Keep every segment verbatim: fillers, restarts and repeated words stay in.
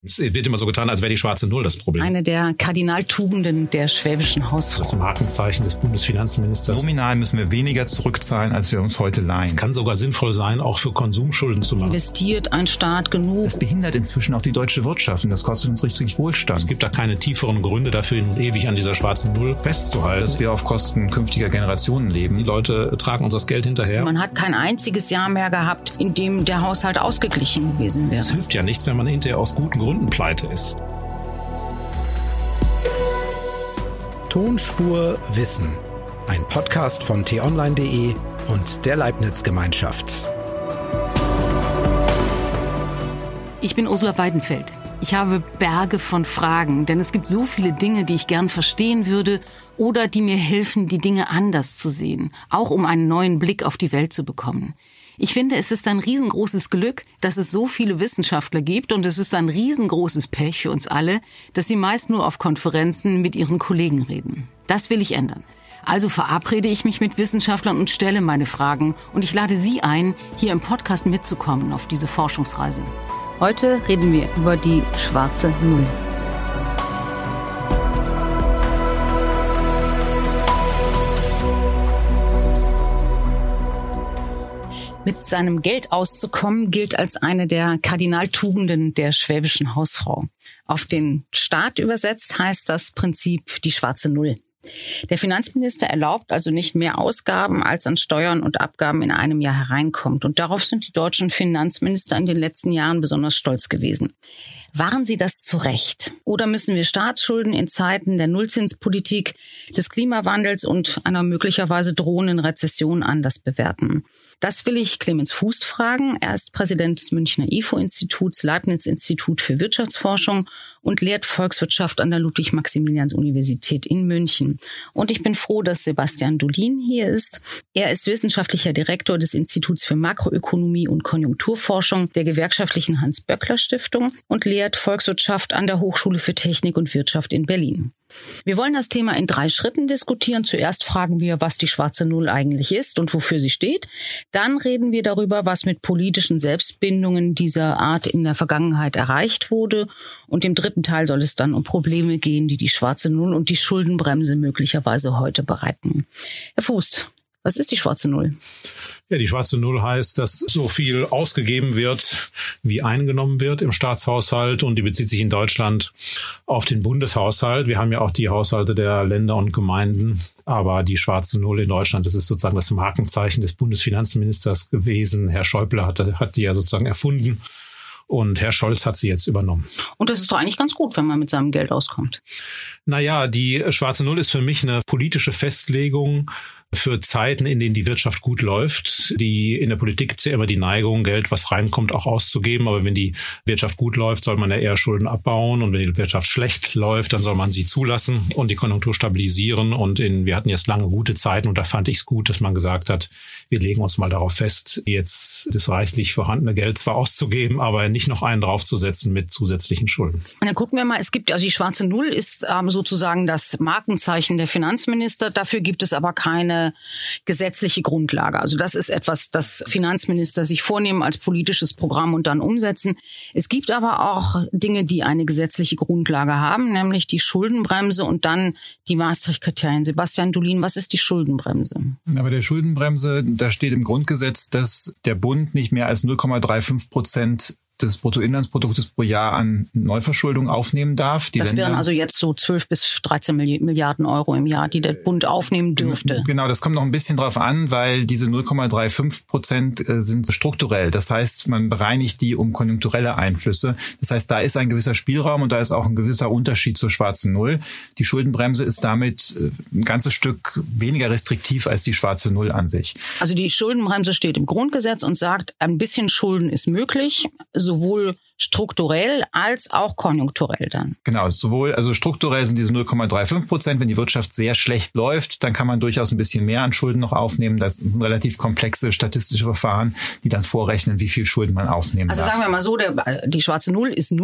Es wird immer so getan, als wäre die schwarze Null das Problem. Eine der Kardinaltugenden der schwäbischen Hausfrau. Das Markenzeichen des Bundesfinanzministers. Nominal müssen wir weniger zurückzahlen, als wir uns heute leihen. Es kann sogar sinnvoll sein, auch für Konsumschulden zu machen. Investiert ein Staat genug? Das behindert inzwischen auch die deutsche Wirtschaft und das kostet uns richtig Wohlstand. Es gibt da keine tieferen Gründe dafür, nun ewig an dieser schwarzen Null festzuhalten. Dass wir auf Kosten künftiger Generationen leben. Die Leute tragen uns das Geld hinterher. Man hat kein einziges Jahr mehr gehabt, in dem der Haushalt ausgeglichen gewesen wäre. Es hilft ja nichts, wenn man hinterher aus guten Gründen pleite ist. Tonspur Wissen. Ein Podcast von t online punkt de und der Leibniz-Gemeinschaft. Ich bin Ursula Weidenfeld. Ich habe Berge von Fragen, denn es gibt so viele Dinge, die ich gern verstehen würde oder die mir helfen, die Dinge anders zu sehen, auch um einen neuen Blick auf die Welt zu bekommen. Ich finde, es ist ein riesengroßes Glück, dass es so viele Wissenschaftler gibt und es ist ein riesengroßes Pech für uns alle, dass sie meist nur auf Konferenzen mit ihren Kollegen reden. Das will ich ändern. Also verabrede ich mich mit Wissenschaftlern und stelle meine Fragen und ich lade Sie ein, hier im Podcast mitzukommen auf diese Forschungsreise. Heute reden wir über die schwarze Null. Mit seinem Geld auszukommen, gilt als eine der Kardinaltugenden der schwäbischen Hausfrau. Auf den Staat übersetzt heißt das Prinzip die schwarze Null. Der Finanzminister erlaubt also nicht mehr Ausgaben, als an Steuern und Abgaben in einem Jahr hereinkommt. Und darauf sind die deutschen Finanzminister in den letzten Jahren besonders stolz gewesen. Waren sie das zu Recht? Oder müssen wir Staatsschulden in Zeiten der Nullzinspolitik, des Klimawandels und einer möglicherweise drohenden Rezession anders bewerten? Das will ich Clemens Fußt fragen. Er ist Präsident des Münchner I F O-Instituts, Leibniz-Institut für Wirtschaftsforschung und lehrt Volkswirtschaft an der Ludwig-Maximilians-Universität in München. Und ich bin froh, dass Sebastian Dolin hier ist. Er ist wissenschaftlicher Direktor des Instituts für Makroökonomie und Konjunkturforschung der gewerkschaftlichen Hans-Böckler-Stiftung und lehrt Volkswirtschaft an der Hochschule für Technik und Wirtschaft in Berlin. Wir wollen das Thema in drei Schritten diskutieren. Zuerst fragen wir, was die schwarze Null eigentlich ist und wofür sie steht. Dann reden wir darüber, was mit politischen Selbstbindungen dieser Art in der Vergangenheit erreicht wurde. Und im dritten Teil soll es dann um Probleme gehen, die die schwarze Null und die Schuldenbremse möglicherweise heute bereiten. Herr Fußt, was ist die schwarze Null? Ja, die schwarze Null heißt, dass so viel ausgegeben wird, wie eingenommen wird im Staatshaushalt. Und die bezieht sich in Deutschland auf den Bundeshaushalt. Wir haben ja auch die Haushalte der Länder und Gemeinden. Aber die schwarze Null in Deutschland, das ist sozusagen das Markenzeichen des Bundesfinanzministers gewesen. Herr Schäuble hat, hat die ja sozusagen erfunden. Und Herr Scholz hat sie jetzt übernommen. Und das ist doch eigentlich ganz gut, wenn man mit seinem Geld auskommt. Naja, die schwarze Null ist für mich eine politische Festlegung für Zeiten, in denen die Wirtschaft gut läuft. Die, in der Politik gibt es ja immer die Neigung, Geld, was reinkommt, auch auszugeben. Aber wenn die Wirtschaft gut läuft, soll man ja eher Schulden abbauen. Und wenn die Wirtschaft schlecht läuft, dann soll man sie zulassen und die Konjunktur stabilisieren. Und in, wir hatten jetzt lange gute Zeiten und da fand ich es gut, dass man gesagt hat, wir legen uns mal darauf fest, jetzt das reichlich vorhandene Geld zwar auszugeben, aber nicht noch einen draufzusetzen mit zusätzlichen Schulden. Und dann gucken wir mal, es gibt, also die schwarze Null ist ähm, sozusagen das Markenzeichen der Finanzminister. Dafür gibt es aber keine gesetzliche Grundlage. Also das ist etwas, das Finanzminister sich vornehmen als politisches Programm und dann umsetzen. Es gibt aber auch Dinge, die eine gesetzliche Grundlage haben, nämlich die Schuldenbremse und dann die Maastricht-Kriterien. Sebastian Dolin, was ist die Schuldenbremse? Aber der Schuldenbremse, da steht im Grundgesetz, dass der Bund nicht mehr als null Komma fünfunddreißig Prozent des Bruttoinlandsproduktes pro Jahr an Neuverschuldung aufnehmen darf. Die das Länder, wären also jetzt so zwölf bis dreizehn Milliarden Euro im Jahr, die der Bund aufnehmen dürfte. Genau, das kommt noch ein bisschen drauf an, weil diese null Komma fünfunddreißig Prozent sind strukturell. Das heißt, man bereinigt die um konjunkturelle Einflüsse. Das heißt, da ist ein gewisser Spielraum und da ist auch ein gewisser Unterschied zur schwarzen Null. Die Schuldenbremse ist damit ein ganzes Stück weniger restriktiv als die schwarze Null an sich. Also die Schuldenbremse steht im Grundgesetz und sagt, ein bisschen Schulden ist möglich, sowohl strukturell als auch konjunkturell dann. Genau, sowohl, also strukturell sind diese null Komma fünfunddreißig Prozent. Wenn die Wirtschaft sehr schlecht läuft, dann kann man durchaus ein bisschen mehr an Schulden noch aufnehmen. Das sind relativ komplexe statistische Verfahren, die dann vorrechnen, wie viel Schulden man aufnehmen also darf. Also sagen wir mal so, der, die schwarze Null ist null.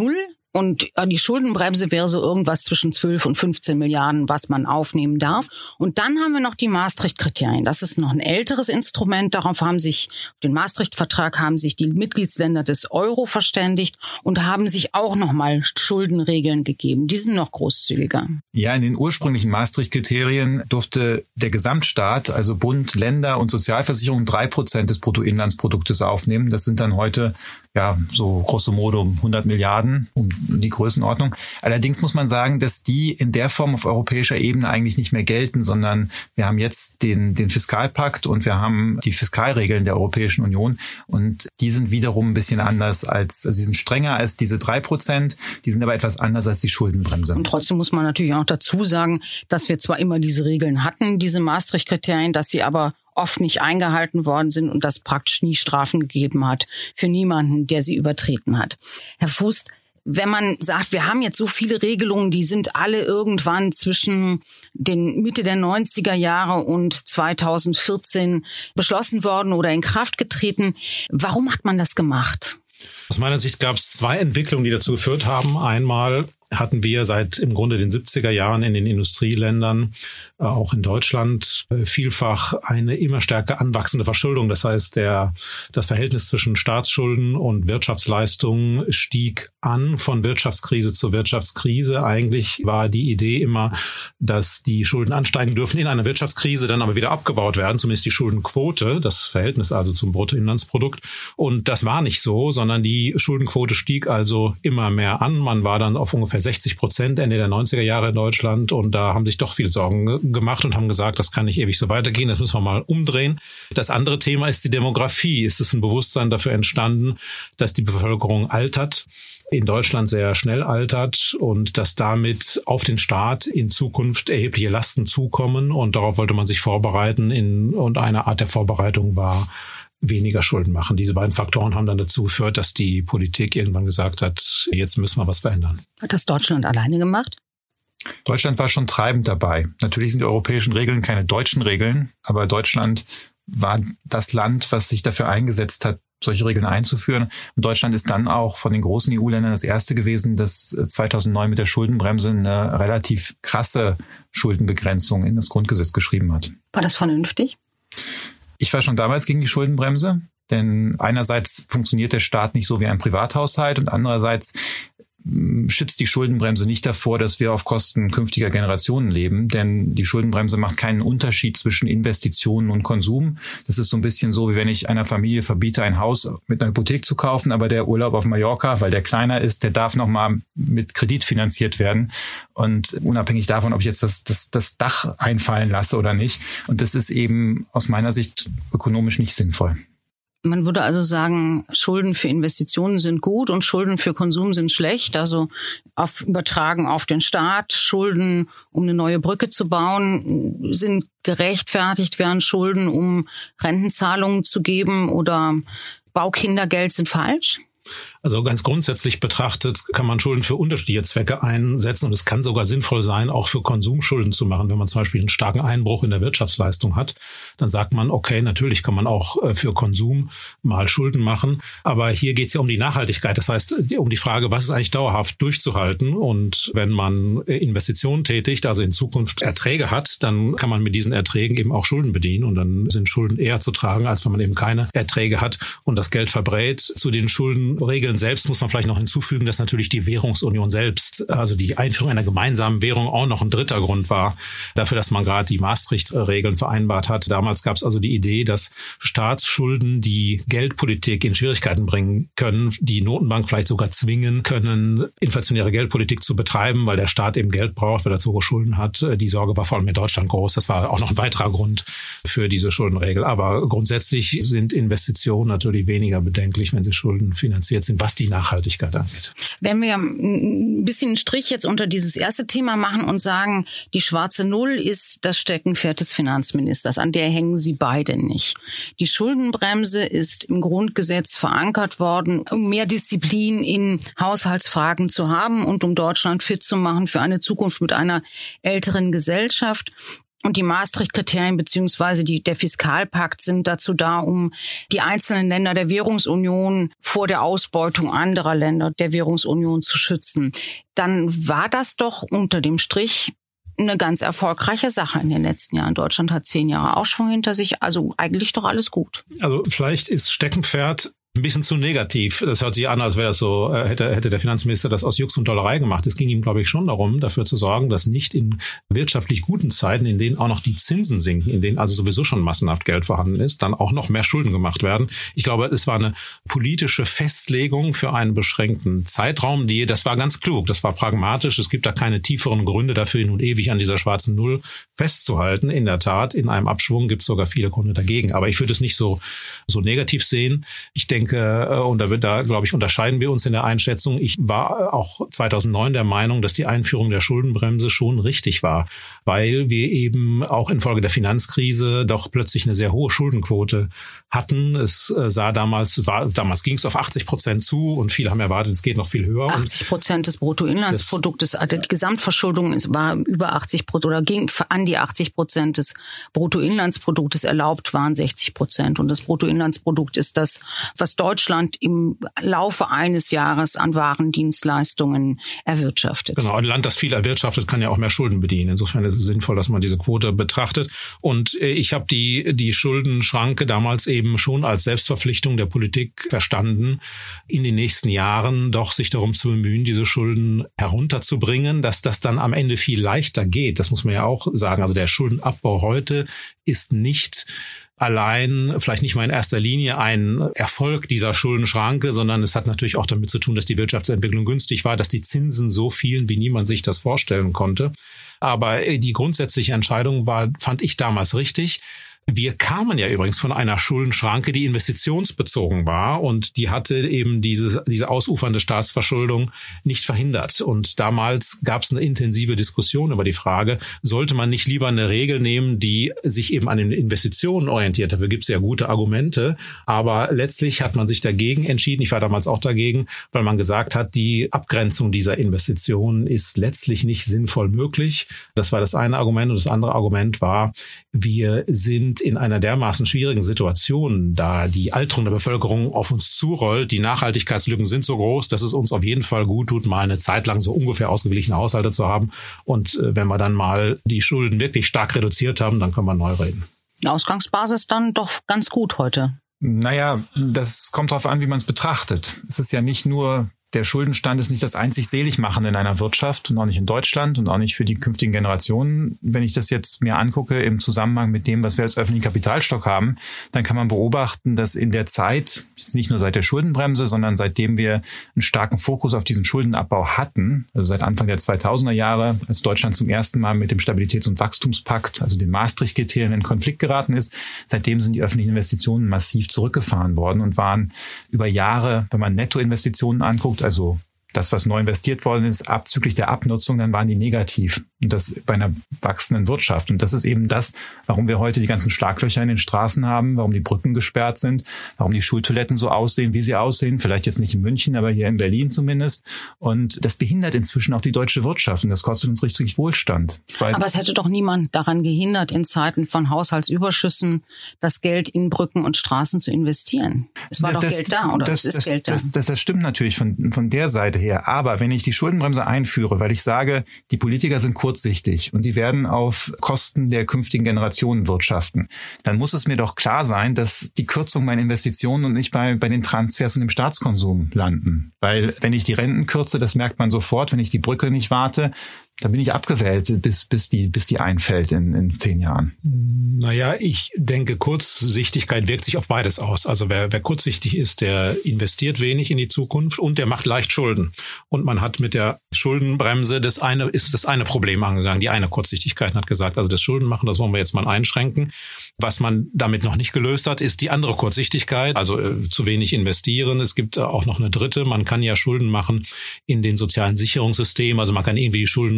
Und die Schuldenbremse wäre so irgendwas zwischen zwölf und fünfzehn Milliarden, was man aufnehmen darf. Und dann haben wir noch die Maastricht-Kriterien. Das ist noch ein älteres Instrument. Darauf haben sich, den Maastricht-Vertrag haben sich die Mitgliedsländer des Euro verständigt und haben sich auch nochmal Schuldenregeln gegeben. Die sind noch großzügiger. Ja, in den ursprünglichen Maastricht-Kriterien durfte der Gesamtstaat, also Bund, Länder und Sozialversicherung, drei Prozent des Bruttoinlandsproduktes aufnehmen. Das sind dann heute ja so grosso modo hundert Milliarden, um die Größenordnung. Allerdings muss man sagen, dass die in der Form auf europäischer Ebene eigentlich nicht mehr gelten, sondern wir haben jetzt den, den Fiskalpakt und wir haben die Fiskalregeln der Europäischen Union und die sind wiederum ein bisschen anders als, also sie sind strenger als diese drei Prozent, die sind aber etwas anders als die Schuldenbremse. Und trotzdem muss man natürlich auch dazu sagen, dass wir zwar immer diese Regeln hatten, diese Maastricht-Kriterien, dass sie aber oft nicht eingehalten worden sind und das praktisch nie Strafen gegeben hat für niemanden, der sie übertreten hat. Herr Fuß, wenn man sagt, wir haben jetzt so viele Regelungen, die sind alle irgendwann zwischen den Mitte der neunziger Jahre und zweitausendvierzehn beschlossen worden oder in Kraft getreten. Warum hat man das gemacht? Aus meiner Sicht gab es zwei Entwicklungen, die dazu geführt haben. Einmal hatten wir seit im Grunde den siebziger Jahren in den Industrieländern, äh, auch in Deutschland, äh, vielfach eine immer stärker anwachsende Verschuldung. Das heißt, der, das Verhältnis zwischen Staatsschulden und Wirtschaftsleistungen stieg an von Wirtschaftskrise zu Wirtschaftskrise. Eigentlich war die Idee immer, dass die Schulden ansteigen dürfen in einer Wirtschaftskrise, dann aber wieder abgebaut werden, zumindest die Schuldenquote, das Verhältnis also zum Bruttoinlandsprodukt. Und das war nicht so, sondern die Schuldenquote stieg also immer mehr an. Man war dann auf ungefähr sechzig Prozent Ende der neunziger Jahre in Deutschland und da haben sich doch viele Sorgen gemacht und haben gesagt, das kann nicht ewig so weitergehen, das müssen wir mal umdrehen. Das andere Thema ist die Demografie. Es ist ein Bewusstsein dafür entstanden, dass die Bevölkerung altert, in Deutschland sehr schnell altert und dass damit auf den Staat in Zukunft erhebliche Lasten zukommen und darauf wollte man sich vorbereiten in, und eine Art der Vorbereitung war weniger Schulden machen. Diese beiden Faktoren haben dann dazu geführt, dass die Politik irgendwann gesagt hat, jetzt müssen wir was verändern. Hat das Deutschland alleine gemacht? Deutschland war schon treibend dabei. Natürlich sind die europäischen Regeln keine deutschen Regeln, aber Deutschland war das Land, was sich dafür eingesetzt hat, solche Regeln einzuführen. Und Deutschland ist dann auch von den großen E U-Ländern das erste gewesen, das zweitausendneun mit der Schuldenbremse eine relativ krasse Schuldenbegrenzung in das Grundgesetz geschrieben hat. War das vernünftig? Ich war schon damals gegen die Schuldenbremse, denn einerseits funktioniert der Staat nicht so wie ein Privathaushalt und andererseits schützt die Schuldenbremse nicht davor, dass wir auf Kosten künftiger Generationen leben, denn die Schuldenbremse macht keinen Unterschied zwischen Investitionen und Konsum. Das ist so ein bisschen so, wie wenn ich einer Familie verbiete, ein Haus mit einer Hypothek zu kaufen, aber der Urlaub auf Mallorca, weil der kleiner ist, der darf nochmal mit Kredit finanziert werden und unabhängig davon, ob ich jetzt das, das, das Dach einfallen lasse oder nicht. Und das ist eben aus meiner Sicht ökonomisch nicht sinnvoll. Man würde also sagen, Schulden für Investitionen sind gut und Schulden für Konsum sind schlecht. Also auf, übertragen auf den Staat. Schulden, um eine neue Brücke zu bauen, sind gerechtfertigt, während Schulden, um Rentenzahlungen zu geben oder Baukindergeld sind falsch. Also ganz grundsätzlich betrachtet kann man Schulden für unterschiedliche Zwecke einsetzen und es kann sogar sinnvoll sein, auch für Konsumschulden zu machen. Wenn man zum Beispiel einen starken Einbruch in der Wirtschaftsleistung hat, dann sagt man, okay, natürlich kann man auch für Konsum mal Schulden machen. Aber hier geht es ja um die Nachhaltigkeit. Das heißt, um die Frage, was ist eigentlich dauerhaft durchzuhalten? Und wenn man Investitionen tätigt, also in Zukunft Erträge hat, dann kann man mit diesen Erträgen eben auch Schulden bedienen. Und dann sind Schulden eher zu tragen, als wenn man eben keine Erträge hat und das Geld verbrät. Zu den Schuldenregeln selbst muss man vielleicht noch hinzufügen, dass natürlich die Währungsunion selbst, also die Einführung einer gemeinsamen Währung, auch noch ein dritter Grund war dafür, dass man gerade die Maastricht-Regeln vereinbart hat. Damals gab es also die Idee, dass Staatsschulden die Geldpolitik in Schwierigkeiten bringen können, die Notenbank vielleicht sogar zwingen können, inflationäre Geldpolitik zu betreiben, weil der Staat eben Geld braucht, weil er zu hohe Schulden hat. Die Sorge war vor allem in Deutschland groß. Das war auch noch ein weiterer Grund für diese Schuldenregel. Aber grundsätzlich sind Investitionen natürlich weniger bedenklich, wenn sie Schulden finanziert sind, was die Nachhaltigkeit angeht. Wenn wir ein bisschen einen Strich jetzt unter dieses erste Thema machen und sagen, die schwarze Null ist das Steckenpferd des Finanzministers, an der hängen sie beide nicht. Die Schuldenbremse ist im Grundgesetz verankert worden, um mehr Disziplin in Haushaltsfragen zu haben und um Deutschland fit zu machen für eine Zukunft mit einer älteren Gesellschaft. Und die Maastricht-Kriterien beziehungsweise die, der Fiskalpakt sind dazu da, um die einzelnen Länder der Währungsunion vor der Ausbeutung anderer Länder der Währungsunion zu schützen. Dann war das doch unter dem Strich eine ganz erfolgreiche Sache in den letzten Jahren. Deutschland hat zehn Jahre Aufschwung hinter sich, also eigentlich doch alles gut. Also vielleicht ist Steckenpferd ein bisschen zu negativ. Das hört sich an, als wäre das so, hätte, hätte der Finanzminister das aus Jux und Dollerei gemacht. Es ging ihm, glaube ich, schon darum, dafür zu sorgen, dass nicht in wirtschaftlich guten Zeiten, in denen auch noch die Zinsen sinken, in denen also sowieso schon massenhaft Geld vorhanden ist, dann auch noch mehr Schulden gemacht werden. Ich glaube, es war eine politische Festlegung für einen beschränkten Zeitraum. Die, das war ganz klug, das war pragmatisch. Es gibt da keine tieferen Gründe dafür, nun ewig an dieser schwarzen Null festzuhalten. In der Tat, in einem Abschwung gibt es sogar viele Gründe dagegen. Aber ich würde es nicht so, so negativ sehen. Ich denke, und da wird da, glaube ich, unterscheiden wir uns in der Einschätzung. Ich war auch zweitausendneun der Meinung, dass die Einführung der Schuldenbremse schon richtig war, weil wir eben auch infolge der Finanzkrise doch plötzlich eine sehr hohe Schuldenquote hatten. Es sah damals, war, damals ging es auf achtzig Prozent zu und viele haben erwartet, es geht noch viel höher. achtzig Prozent des Bruttoinlandsproduktes, also die Gesamtverschuldung war über achtzig Prozent oder ging an die achtzig Prozent des Bruttoinlandsproduktes, erlaubt waren sechzig Prozent. Und das Bruttoinlandsprodukt ist das, was Deutschland im Laufe eines Jahres an Warendienstleistungen erwirtschaftet. Genau, ein Land, das viel erwirtschaftet, kann ja auch mehr Schulden bedienen. Insofern ist es sinnvoll, dass man diese Quote betrachtet. Und ich habe die, die Schuldenschranke damals eben schon als Selbstverpflichtung der Politik verstanden, in den nächsten Jahren doch sich darum zu bemühen, diese Schulden herunterzubringen, dass das dann am Ende viel leichter geht. Das muss man ja auch sagen. Also der Schuldenabbau heute ist nicht allein, vielleicht nicht mal in erster Linie ein Erfolg dieser Schuldenschranke, sondern es hat natürlich auch damit zu tun, dass die Wirtschaftsentwicklung günstig war, dass die Zinsen so fielen, wie niemand sich das vorstellen konnte. Aber die grundsätzliche Entscheidung war, fand ich damals richtig. Wir kamen ja übrigens von einer Schuldenschranke, die investitionsbezogen war und die hatte eben diese, diese ausufernde Staatsverschuldung nicht verhindert. Und damals gab es eine intensive Diskussion über die Frage, sollte man nicht lieber eine Regel nehmen, die sich eben an den Investitionen orientiert. Dafür gibt es ja gute Argumente, aber letztlich hat man sich dagegen entschieden. Ich war damals auch dagegen, weil man gesagt hat, die Abgrenzung dieser Investitionen ist letztlich nicht sinnvoll möglich. Das war das eine Argument. Und das andere Argument war, wir sind in einer dermaßen schwierigen Situation, da die Alterung der Bevölkerung auf uns zurollt, die Nachhaltigkeitslücken sind so groß, dass es uns auf jeden Fall gut tut, mal eine Zeit lang so ungefähr ausgeglichene Haushalte zu haben. Und äh, wenn wir dann mal die Schulden wirklich stark reduziert haben, dann können wir neu reden. Die Ausgangsbasis dann doch ganz gut heute. Naja, das kommt darauf an, wie man es betrachtet. Es ist ja nicht nur... Der Schuldenstand ist nicht das einzig Seligmachende in einer Wirtschaft und auch nicht in Deutschland und auch nicht für die künftigen Generationen. Wenn ich das jetzt mir angucke im Zusammenhang mit dem, was wir als öffentlichen Kapitalstock haben, dann kann man beobachten, dass in der Zeit, jetzt nicht nur seit der Schuldenbremse, sondern seitdem wir einen starken Fokus auf diesen Schuldenabbau hatten, also seit Anfang der zweitausender Jahre, als Deutschland zum ersten Mal mit dem Stabilitäts- und Wachstumspakt, also den Maastricht-Kriterien, in Konflikt geraten ist, seitdem sind die öffentlichen Investitionen massiv zurückgefahren worden und waren über Jahre, wenn man Nettoinvestitionen anguckt, also das, was neu investiert worden ist, abzüglich der Abnutzung, dann waren die negativ. Und das bei einer wachsenden Wirtschaft. Und das ist eben das, warum wir heute die ganzen Schlaglöcher in den Straßen haben, warum die Brücken gesperrt sind, warum die Schultoiletten so aussehen, wie sie aussehen. Vielleicht jetzt nicht in München, aber hier in Berlin zumindest. Und das behindert inzwischen auch die deutsche Wirtschaft. Und das kostet uns richtig Wohlstand. Zwei aber es hätte doch niemand daran gehindert, in Zeiten von Haushaltsüberschüssen das Geld in Brücken und Straßen zu investieren. Es war das, doch das, Geld da, oder das, es ist das, Geld da. Das, das, das stimmt natürlich von, von der Seite her. Aber wenn ich die Schuldenbremse einführe, weil ich sage, die Politiker sind kurzsichtig und die werden auf Kosten der künftigen Generationen wirtschaften, dann muss es mir doch klar sein, dass die Kürzung meiner Investitionen und nicht bei, bei den Transfers und dem Staatskonsum landen. Weil wenn ich die Renten kürze, das merkt man sofort, wenn ich die Brücke nicht warte, dann bin ich abgewählt, bis, bis die, bis die einfällt in, in zehn Jahren. Naja, ich denke, Kurzsichtigkeit wirkt sich auf beides aus. Also wer, wer kurzsichtig ist, der investiert wenig in die Zukunft und der macht leicht Schulden. Und man hat mit der Schuldenbremse das eine, ist das eine Problem angegangen. Die eine Kurzsichtigkeit hat gesagt, also das Schuldenmachen, das wollen wir jetzt mal einschränken. Was man damit noch nicht gelöst hat, ist die andere Kurzsichtigkeit, also äh, zu wenig investieren. Es gibt äh, auch noch eine dritte. Man kann ja Schulden machen in den sozialen Sicherungssystemen. Also man kann irgendwie die Schulden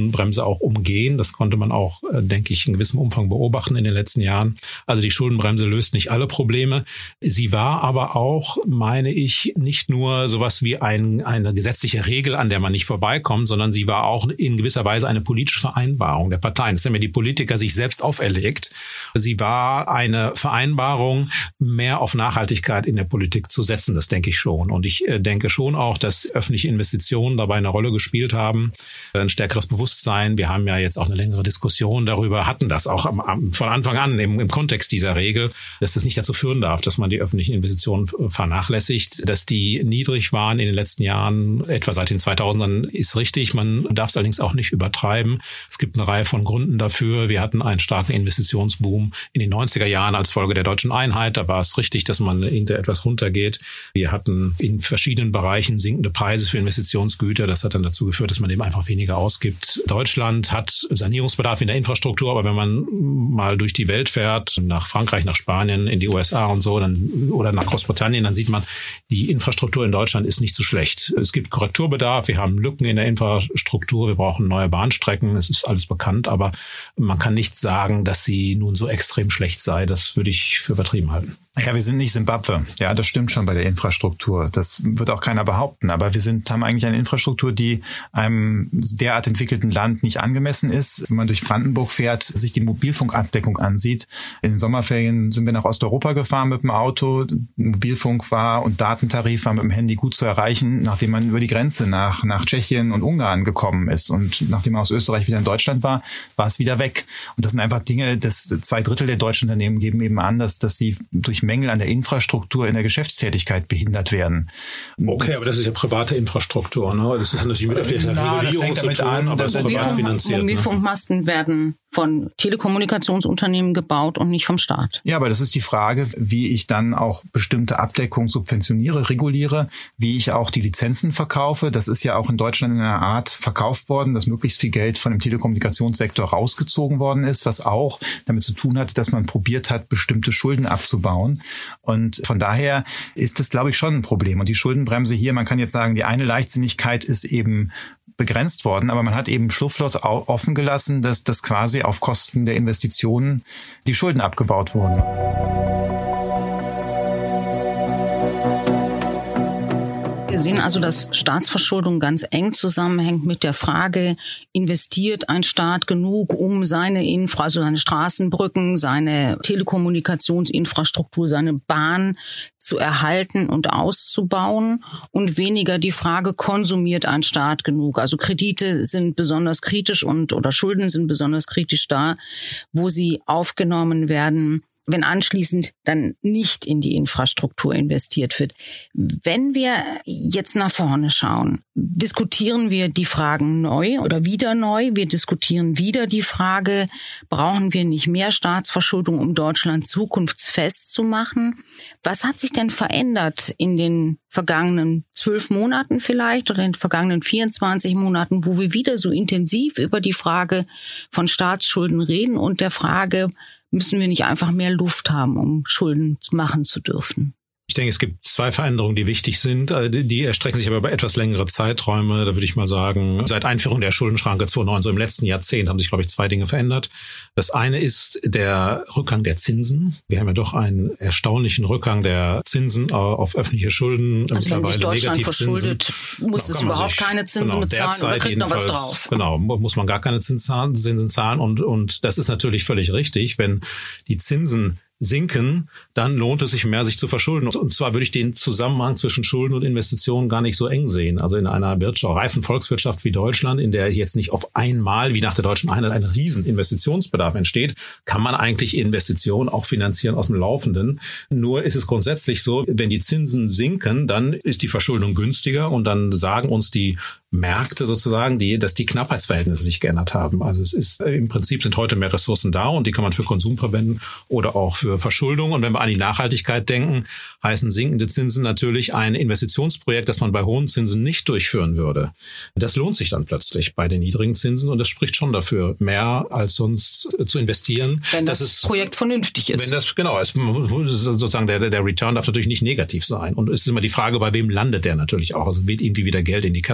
Schuldenbremse auch umgehen. Das konnte man auch, denke ich, in gewissem Umfang beobachten in den letzten Jahren. Also die Schuldenbremse löst nicht alle Probleme. Sie war aber auch, meine ich, nicht nur sowas wie ein, eine gesetzliche Regel, an der man nicht vorbeikommt, sondern sie war auch in gewisser Weise eine politische Vereinbarung der Parteien. Das haben ja die Politiker sich selbst auferlegt. Sie war eine Vereinbarung, mehr auf Nachhaltigkeit in der Politik zu setzen. Das denke ich schon. Und ich denke schon auch, dass öffentliche Investitionen dabei eine Rolle gespielt haben. Ein stärkeres Bewusstsein. Wir haben ja jetzt auch eine längere Diskussion darüber, hatten das auch am, am, von Anfang an im, im Kontext dieser Regel, dass das nicht dazu führen darf, dass man die öffentlichen Investitionen vernachlässigt. Dass die niedrig waren in den letzten Jahren, etwa seit den zweitausendern, ist richtig. Man darf es allerdings auch nicht übertreiben. Es gibt eine Reihe von Gründen dafür. Wir hatten einen starken Investitionsboom in den neunziger Jahren als Folge der deutschen Einheit. Da war es richtig, dass man hinter etwas runtergeht. Wir hatten in verschiedenen Bereichen sinkende Preise für Investitionsgüter. Das hat dann dazu geführt, dass man eben einfach weniger ausgibt. Deutschland hat Sanierungsbedarf in der Infrastruktur, aber wenn man mal durch die Welt fährt, nach Frankreich, nach Spanien, in die U S A und so, dann oder nach Großbritannien, dann sieht man, die Infrastruktur in Deutschland ist nicht so schlecht. Es gibt Korrekturbedarf, wir haben Lücken in der Infrastruktur, wir brauchen neue Bahnstrecken, es ist alles bekannt, aber man kann nicht sagen, dass sie nun so extrem schlecht sei. Das würde ich für übertrieben halten. Ja, wir sind nicht Simbabwe. Ja, das stimmt schon bei der Infrastruktur. Das wird auch keiner behaupten. Aber wir sind, haben eigentlich eine Infrastruktur, die einem derart entwickelten Land nicht angemessen ist. Wenn man durch Brandenburg fährt, sich die Mobilfunkabdeckung ansieht. In den Sommerferien sind wir nach Osteuropa gefahren mit dem Auto. Mobilfunk war und Datentarif war mit dem Handy gut zu erreichen, nachdem man über die Grenze nach, nach Tschechien und Ungarn gekommen ist. Und nachdem man aus Österreich wieder in Deutschland war, war es wieder weg. Und das sind einfach Dinge, dass zwei Drittel der deutschen Unternehmen geben eben an, dass, dass sie durch Mängel an der Infrastruktur in der Geschäftstätigkeit behindert werden. Okay, aber das ist ja private Infrastruktur, ne? Das ist natürlich mit öffentlicher Regulierung zu tun, an, aber es ist privat finanziert. Mobilfunkmasten ne? werden von Telekommunikationsunternehmen gebaut und nicht vom Staat. Ja, aber das ist die Frage, wie ich dann auch bestimmte Abdeckung subventioniere, reguliere, wie ich auch die Lizenzen verkaufe. Das ist ja auch in Deutschland in einer Art verkauft worden, dass möglichst viel Geld von dem Telekommunikationssektor rausgezogen worden ist, was auch damit zu tun hat, dass man probiert hat, bestimmte Schulden abzubauen. Und von daher ist das, glaube ich, schon ein Problem. Und die Schuldenbremse hier, man kann jetzt sagen, die eine Leichtsinnigkeit ist eben begrenzt worden, aber man hat eben Schlupfloch offen gelassen, dass das quasi auf Kosten der Investitionen die Schulden abgebaut wurden. Wir sehen also, dass Staatsverschuldung ganz eng zusammenhängt mit der Frage, investiert ein Staat genug, um seine Infra, also seine Straßenbrücken, seine Telekommunikationsinfrastruktur, seine Bahn zu erhalten und auszubauen, und weniger die Frage, konsumiert ein Staat genug? Also Kredite sind besonders kritisch und oder Schulden sind besonders kritisch da, wo sie aufgenommen werden, wenn anschließend dann nicht in die Infrastruktur investiert wird. Wenn wir jetzt nach vorne schauen, diskutieren wir die Fragen neu oder wieder neu. Wir diskutieren wieder die Frage, brauchen wir nicht mehr Staatsverschuldung, um Deutschland zukunftsfest zu machen? Was hat sich denn verändert in den vergangenen zwölf Monaten vielleicht oder in den vergangenen vierundzwanzig Monaten, wo wir wieder so intensiv über die Frage von Staatsschulden reden und der Frage, müssen wir nicht einfach mehr Luft haben, um Schulden machen zu dürfen? Ich denke, es gibt zwei Veränderungen, die wichtig sind. Die erstrecken sich aber über etwas längere Zeiträume. Da würde ich mal sagen, seit Einführung der Schuldenschranke zweitausendneun, so im letzten Jahrzehnt, haben sich, glaube ich, zwei Dinge verändert. Das eine ist der Rückgang der Zinsen. Wir haben ja doch einen erstaunlichen Rückgang der Zinsen auf öffentliche Schulden. Also wenn sich Deutschland verschuldet, muss es überhaupt sich, keine Zinsen genau, bezahlen oder kriegt noch was drauf? Genau, muss man gar keine Zinsen zahlen. Und, und das ist natürlich völlig richtig, wenn die Zinsen sinken, dann lohnt es sich mehr, sich zu verschulden. Und zwar würde ich den Zusammenhang zwischen Schulden und Investitionen gar nicht so eng sehen. Also in einer Wirtschaft, reifen Volkswirtschaft wie Deutschland, in der jetzt nicht auf einmal, wie nach der deutschen Einheit, ein riesen Investitionsbedarf entsteht, kann man eigentlich Investitionen auch finanzieren aus dem Laufenden. Nur ist es grundsätzlich so, wenn die Zinsen sinken, dann ist die Verschuldung günstiger und dann sagen uns die Märkte sozusagen, die, dass die Knappheitsverhältnisse sich geändert haben. Also es ist im Prinzip sind heute mehr Ressourcen da und die kann man für Konsum verwenden oder auch für Verschuldung. Und wenn wir an die Nachhaltigkeit denken, heißen sinkende Zinsen natürlich ein Investitionsprojekt, das man bei hohen Zinsen nicht durchführen würde. Das lohnt sich dann plötzlich bei den niedrigen Zinsen und das spricht schon dafür, mehr als sonst zu investieren. Wenn das, das ist, Projekt vernünftig ist. Wenn das genau ist, sozusagen der der Return darf natürlich nicht negativ sein. Und es ist immer die Frage, bei wem landet der natürlich auch. Also wird irgendwie wieder Geld in die Kassen gespült.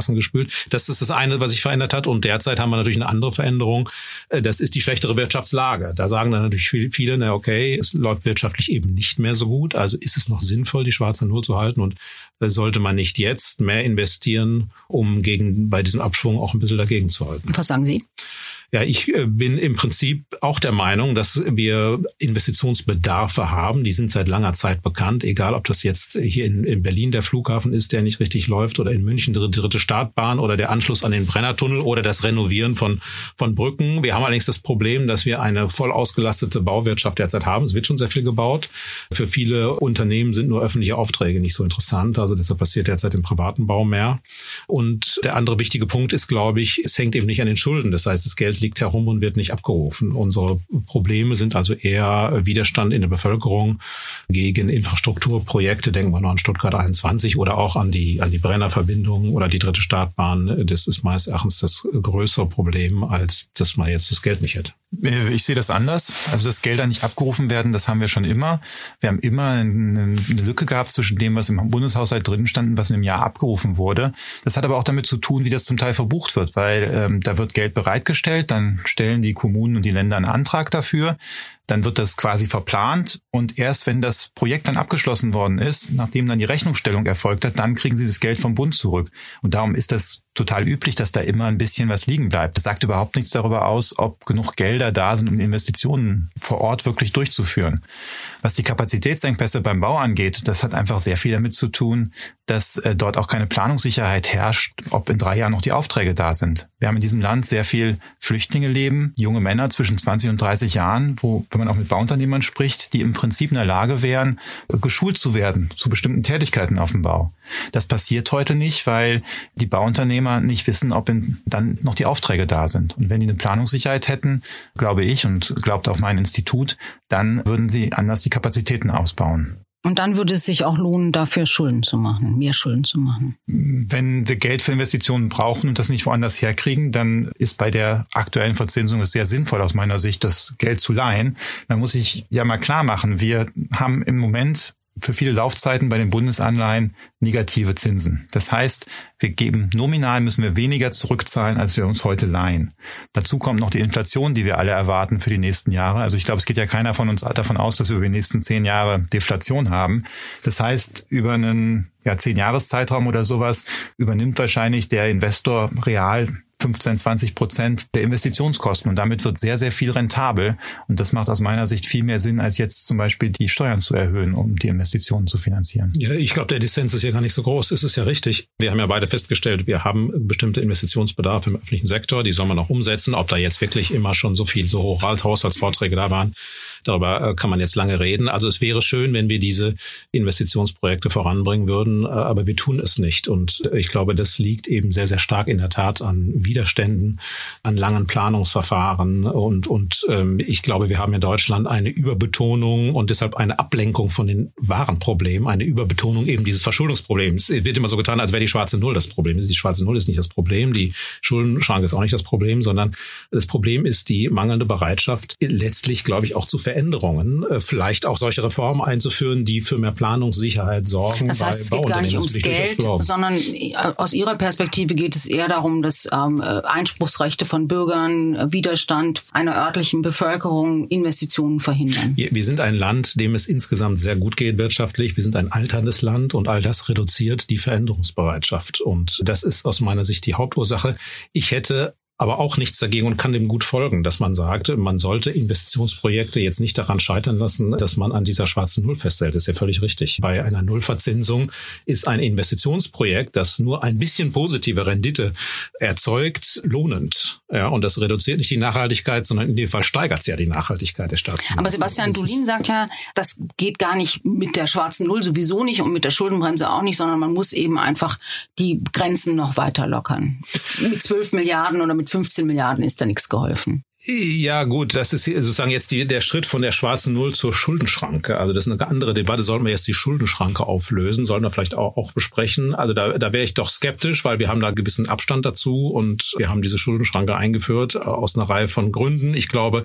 Schulen. Das ist das eine, was sich verändert hat. Und derzeit haben wir natürlich eine andere Veränderung. Das ist die schlechtere Wirtschaftslage. Da sagen dann natürlich viele, na okay, es läuft wirtschaftlich eben nicht mehr so gut. Also ist es noch sinnvoll, die schwarze Null zu halten? Und sollte man nicht jetzt mehr investieren, um gegen bei diesem Abschwung auch ein bisschen dagegen zu halten? Was sagen Sie? Ja, ich bin im Prinzip auch der Meinung, dass wir Investitionsbedarfe haben. Die sind seit langer Zeit bekannt, egal ob das jetzt hier in, in Berlin der Flughafen ist, der nicht richtig läuft, oder in München die dritte Startbahn oder der Anschluss an den Brennertunnel oder das Renovieren von, von Brücken. Wir haben allerdings das Problem, dass wir eine voll ausgelastete Bauwirtschaft derzeit haben. Es wird schon sehr viel gebaut. Für viele Unternehmen sind nur öffentliche Aufträge nicht so interessant. Also deshalb passiert derzeit im privaten Bau mehr. Und der andere wichtige Punkt ist, glaube ich, es hängt eben nicht an den Schulden. Das heißt, das Geld liegt herum und wird nicht abgerufen. Unsere Probleme sind also eher Widerstand in der Bevölkerung gegen Infrastrukturprojekte. Denken wir nur an Stuttgart einundzwanzig oder auch an die, an die Brennerverbindung oder die dritte Startbahn. Das ist meines Erachtens das größere Problem, als dass man jetzt das Geld nicht hätte. Ich sehe das anders. Also, dass Gelder nicht abgerufen werden, das haben wir schon immer. Wir haben immer eine Lücke gehabt zwischen dem, was im Bundeshaushalt drin stand und was in einem Jahr abgerufen wurde. Das hat aber auch damit zu tun, wie das zum Teil verbucht wird, weil ähm, da wird Geld bereitgestellt, dann stellen die Kommunen und die Länder einen Antrag dafür. Dann wird das quasi verplant und erst wenn das Projekt dann abgeschlossen worden ist, nachdem dann die Rechnungsstellung erfolgt hat, dann kriegen sie das Geld vom Bund zurück. Und darum ist das total üblich, dass da immer ein bisschen was liegen bleibt. Das sagt überhaupt nichts darüber aus, ob genug Gelder da sind, um Investitionen vor Ort wirklich durchzuführen. Was die Kapazitätsengpässe beim Bau angeht, das hat einfach sehr viel damit zu tun, dass äh, dort auch keine Planungssicherheit herrscht, ob in drei Jahren noch die Aufträge da sind. Wir haben in diesem Land sehr viel Flüchtlinge leben, junge Männer zwischen zwanzig und dreißig Jahren, wo, wenn man auch mit Bauunternehmern spricht, die im Prinzip in der Lage wären, geschult zu werden zu bestimmten Tätigkeiten auf dem Bau. Das passiert heute nicht, weil die Bauunternehmer nicht wissen, ob in, dann noch die Aufträge da sind. Und wenn die eine Planungssicherheit hätten, glaube ich und glaubt auch mein Institut, dann würden sie anders die Kapazitäten ausbauen. Und dann würde es sich auch lohnen, dafür Schulden zu machen, mehr Schulden zu machen. Wenn wir Geld für Investitionen brauchen und das nicht woanders herkriegen, dann ist bei der aktuellen Verzinsung es sehr sinnvoll aus meiner Sicht, das Geld zu leihen. Man muss sich ja mal klar machen, wir haben im Moment für viele Laufzeiten bei den Bundesanleihen negative Zinsen. Das heißt, wir geben nominal müssen wir weniger zurückzahlen, als wir uns heute leihen. Dazu kommt noch die Inflation, die wir alle erwarten für die nächsten Jahre. Also ich glaube, es geht ja keiner von uns davon aus, dass wir über die nächsten zehn Jahre Deflation haben. Das heißt, über einen ja, zehn-Jahres-Zeitraum oder sowas übernimmt wahrscheinlich der Investor real fünfzehn, zwanzig Prozent der Investitionskosten und damit wird sehr, sehr viel rentabel und das macht aus meiner Sicht viel mehr Sinn, als jetzt zum Beispiel die Steuern zu erhöhen, um die Investitionen zu finanzieren. Ja, ich glaube, der Dissens ist ja gar nicht so groß. Es ist ja richtig. Wir haben ja beide festgestellt, wir haben bestimmte Investitionsbedarfe im öffentlichen Sektor, die soll man auch umsetzen. Ob da jetzt wirklich immer schon so viel, so hoch als Haushaltsvorträge da waren, darüber kann man jetzt lange reden. Also es wäre schön, wenn wir diese Investitionsprojekte voranbringen würden, aber wir tun es nicht. Und ich glaube, das liegt eben sehr, sehr stark in der Tat an Widerständen, an langen Planungsverfahren. Und, und ähm, ich glaube, wir haben in Deutschland eine Überbetonung und deshalb eine Ablenkung von den wahren Problemen, eine Überbetonung eben dieses Verschuldungsproblems. Es wird immer so getan, als wäre die schwarze Null das Problem. Die schwarze Null ist nicht das Problem, die Schuldenschranke ist auch nicht das Problem, sondern das Problem ist die mangelnde Bereitschaft, letztlich, glaube ich, auch zu Veränderungen, vielleicht auch solche Reformen einzuführen, die für mehr Planungssicherheit sorgen. Das heißt, es geht gar nicht ums Geld, sondern aus Ihrer Perspektive geht es eher darum, dass ähm, Einspruchsrechte von Bürgern, Widerstand einer örtlichen Bevölkerung, Investitionen verhindern. Wir sind ein Land, dem es insgesamt sehr gut geht wirtschaftlich. Wir sind ein alterndes Land und all das reduziert die Veränderungsbereitschaft. Und das ist aus meiner Sicht die Hauptursache. Ich hätte aber auch nichts dagegen und kann dem gut folgen, dass man sagt, man sollte Investitionsprojekte jetzt nicht daran scheitern lassen, dass man an dieser schwarzen Null festhält. Das ist ja völlig richtig. Bei einer Nullverzinsung ist ein Investitionsprojekt, das nur ein bisschen positive Rendite erzeugt, lohnend. Ja, und das reduziert nicht die Nachhaltigkeit, sondern in dem Fall steigert es ja die Nachhaltigkeit der Staatsfinanzen. Aber Sebastian Dulin sagt ja, das geht gar nicht mit der schwarzen Null sowieso nicht und mit der Schuldenbremse auch nicht, sondern man muss eben einfach die Grenzen noch weiter lockern. Mit zwölf Milliarden oder mit fünfzehn Milliarden ist da nichts geholfen. Ja gut, das ist sozusagen jetzt die, der Schritt von der schwarzen Null zur Schuldenschranke. Also das ist eine andere Debatte. Sollten wir jetzt die Schuldenschranke auflösen? Sollten wir vielleicht auch, auch besprechen? Also da, da wäre ich doch skeptisch, weil wir haben da einen gewissen Abstand dazu und wir haben diese Schuldenschranke eingeführt aus einer Reihe von Gründen. Ich glaube,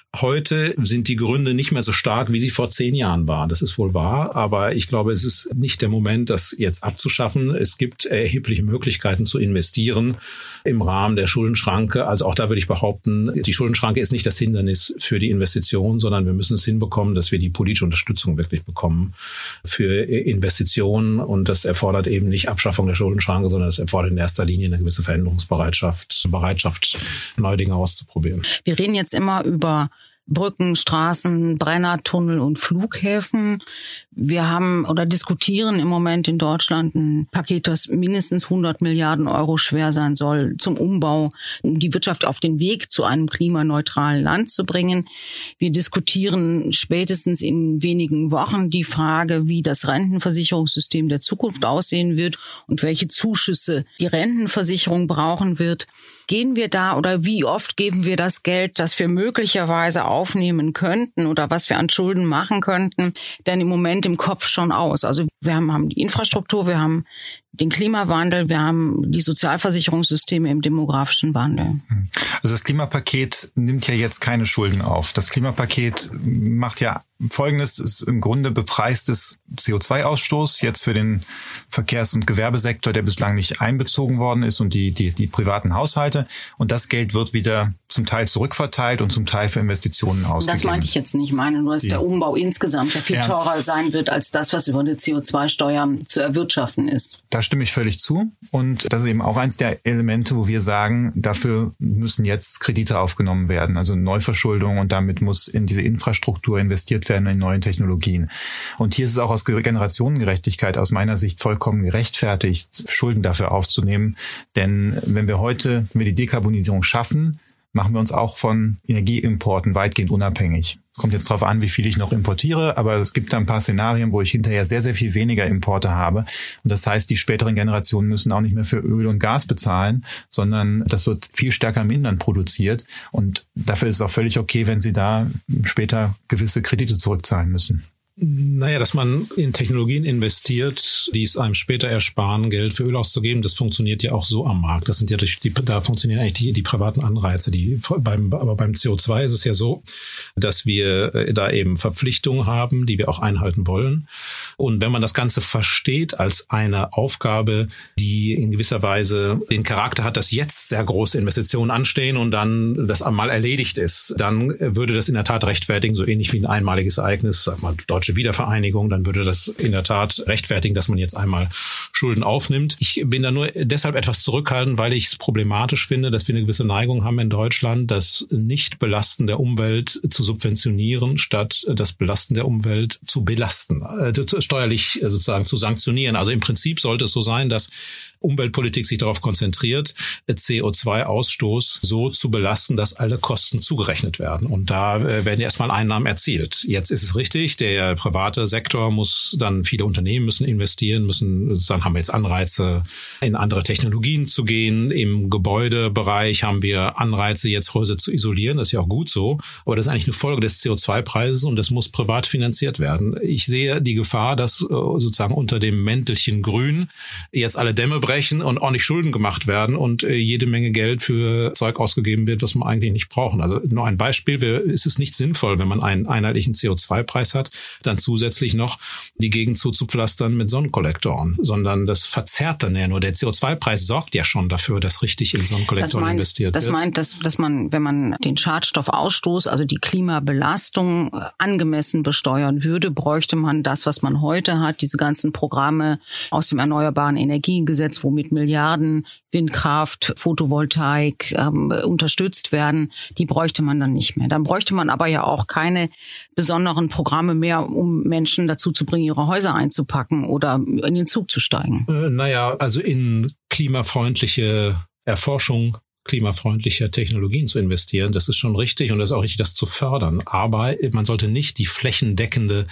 Heute sind die Gründe nicht mehr so stark, wie sie vor zehn Jahren waren. Das ist wohl wahr, aber ich glaube, es ist nicht der Moment, das jetzt abzuschaffen. Es gibt erhebliche Möglichkeiten zu investieren im Rahmen der Schuldenschranke. Also auch da würde ich behaupten, die Schuldenschranke ist nicht das Hindernis für die Investition, sondern wir müssen es hinbekommen, dass wir die politische Unterstützung wirklich bekommen für Investitionen. Und das erfordert eben nicht Abschaffung der Schuldenschranke, sondern es erfordert in erster Linie eine gewisse Veränderungsbereitschaft, Bereitschaft, neue Dinge auszuprobieren. Wir reden jetzt immer über Brücken, Straßen, Brenner, Tunnel und Flughäfen. Wir haben oder diskutieren im Moment in Deutschland ein Paket, das mindestens hundert Milliarden Euro schwer sein soll zum Umbau, um die Wirtschaft auf den Weg zu einem klimaneutralen Land zu bringen. Wir diskutieren spätestens in wenigen Wochen die Frage, wie das Rentenversicherungssystem der Zukunft aussehen wird und welche Zuschüsse die Rentenversicherung brauchen wird. Gehen wir da oder wie oft geben wir das Geld, das wir möglicherweise aufnehmen könnten oder was wir an Schulden machen könnten, denn im Moment im Kopf schon aus? Also wir haben, haben die Infrastruktur, wir haben den Klimawandel, wir haben die Sozialversicherungssysteme im demografischen Wandel. Also das Klimapaket nimmt ja jetzt keine Schulden auf. Das Klimapaket macht ja Folgendes, ist im Grunde bepreistes C O zwei Ausstoß jetzt für den Verkehrs- und Gewerbesektor, der bislang nicht einbezogen worden ist und die, die, die privaten Haushalte. Und das Geld wird wieder zum Teil zurückverteilt und zum Teil für Investitionen ausgegeben. Das meinte ich jetzt nicht. Ich meine nur, dass ja. der Umbau insgesamt ja viel ja. teurer sein wird als das, was über eine C O zwei Steuer zu erwirtschaften ist. Da stimme ich völlig zu. Und das ist eben auch eins der Elemente, wo wir sagen, dafür müssen jetzt Kredite aufgenommen werden, also Neuverschuldung, und damit muss in diese Infrastruktur investiert werden, in neue Technologien. Und hier ist es auch aus Generationengerechtigkeit aus meiner Sicht vollkommen gerechtfertigt, Schulden dafür aufzunehmen. Denn wenn wir heute, wenn wir die Dekarbonisierung schaffen, machen wir uns auch von Energieimporten weitgehend unabhängig. Kommt jetzt drauf an, wie viel ich noch importiere, aber es gibt da ein paar Szenarien, wo ich hinterher sehr, sehr viel weniger Importe habe. Und das heißt, die späteren Generationen müssen auch nicht mehr für Öl und Gas bezahlen, sondern das wird viel stärker im Inland produziert. Und dafür ist es auch völlig okay, wenn sie da später gewisse Kredite zurückzahlen müssen. Naja, dass man in Technologien investiert, die es einem später ersparen, Geld für Öl auszugeben, das funktioniert ja auch so am Markt. Das sind ja durch die, da funktionieren eigentlich die, die privaten Anreize. Die beim, aber beim C O zwei ist es ja so, dass wir da eben Verpflichtungen haben, die wir auch einhalten wollen. Und wenn man das Ganze versteht als eine Aufgabe, die in gewisser Weise den Charakter hat, dass jetzt sehr große Investitionen anstehen und dann das einmal erledigt ist, dann würde das in der Tat rechtfertigen, so ähnlich wie ein einmaliges Ereignis, sag mal, deutsche Wiedervereinigung, dann würde das in der Tat rechtfertigen, dass man jetzt einmal Schulden aufnimmt. Ich bin da nur deshalb etwas zurückhaltend, weil ich es problematisch finde, dass wir eine gewisse Neigung haben in Deutschland, das Nicht-Belasten der Umwelt zu subventionieren, statt das Belasten der Umwelt zu belasten, äh, steuerlich sozusagen zu sanktionieren. Also im Prinzip sollte es so sein, dass Umweltpolitik sich darauf konzentriert, C O zwei Ausstoß so zu belasten, dass alle Kosten zugerechnet werden. Und da äh, werden erstmal Einnahmen erzielt. Jetzt ist es richtig, der private Sektor muss dann, viele Unternehmen müssen investieren, müssen, sozusagen haben wir jetzt Anreize, in andere Technologien zu gehen. Im Gebäudebereich haben wir Anreize, jetzt Häuser zu isolieren. Das ist ja auch gut so. Aber das ist eigentlich eine Folge des C O zwei Preises und das muss privat finanziert werden. Ich sehe die Gefahr, dass äh, sozusagen unter dem Mäntelchen Grün jetzt alle Dämme brechen und ordentlich Schulden gemacht werden und äh, jede Menge Geld für Zeug ausgegeben wird, was man eigentlich nicht brauchen. Also nur ein Beispiel, wir, ist es nicht sinnvoll, wenn man einen einheitlichen C O zwei Preis hat, dann zusätzlich noch die Gegend zuzupflastern mit Sonnenkollektoren, sondern das verzerrt dann ja nur. Der C O zwei Preis sorgt ja schon dafür, dass richtig in Sonnenkollektoren meint, investiert das wird. Das meint, dass, dass man, wenn man den Schadstoffausstoß, also die Klimabelastung angemessen besteuern würde, bräuchte man das, was man heute hat, diese ganzen Programme aus dem Erneuerbaren Energiengesetz, womit Milliarden Windkraft, Photovoltaik ähm, unterstützt werden, die bräuchte man dann nicht mehr. Dann bräuchte man aber ja auch keine besonderen Programme mehr, um Menschen dazu zu bringen, ihre Häuser einzupacken oder in den Zug zu steigen. Äh, naja, also in klimafreundliche Erforschung, klimafreundliche Technologien zu investieren, das ist schon richtig und das ist auch richtig, das zu fördern. Aber man sollte nicht die flächendeckende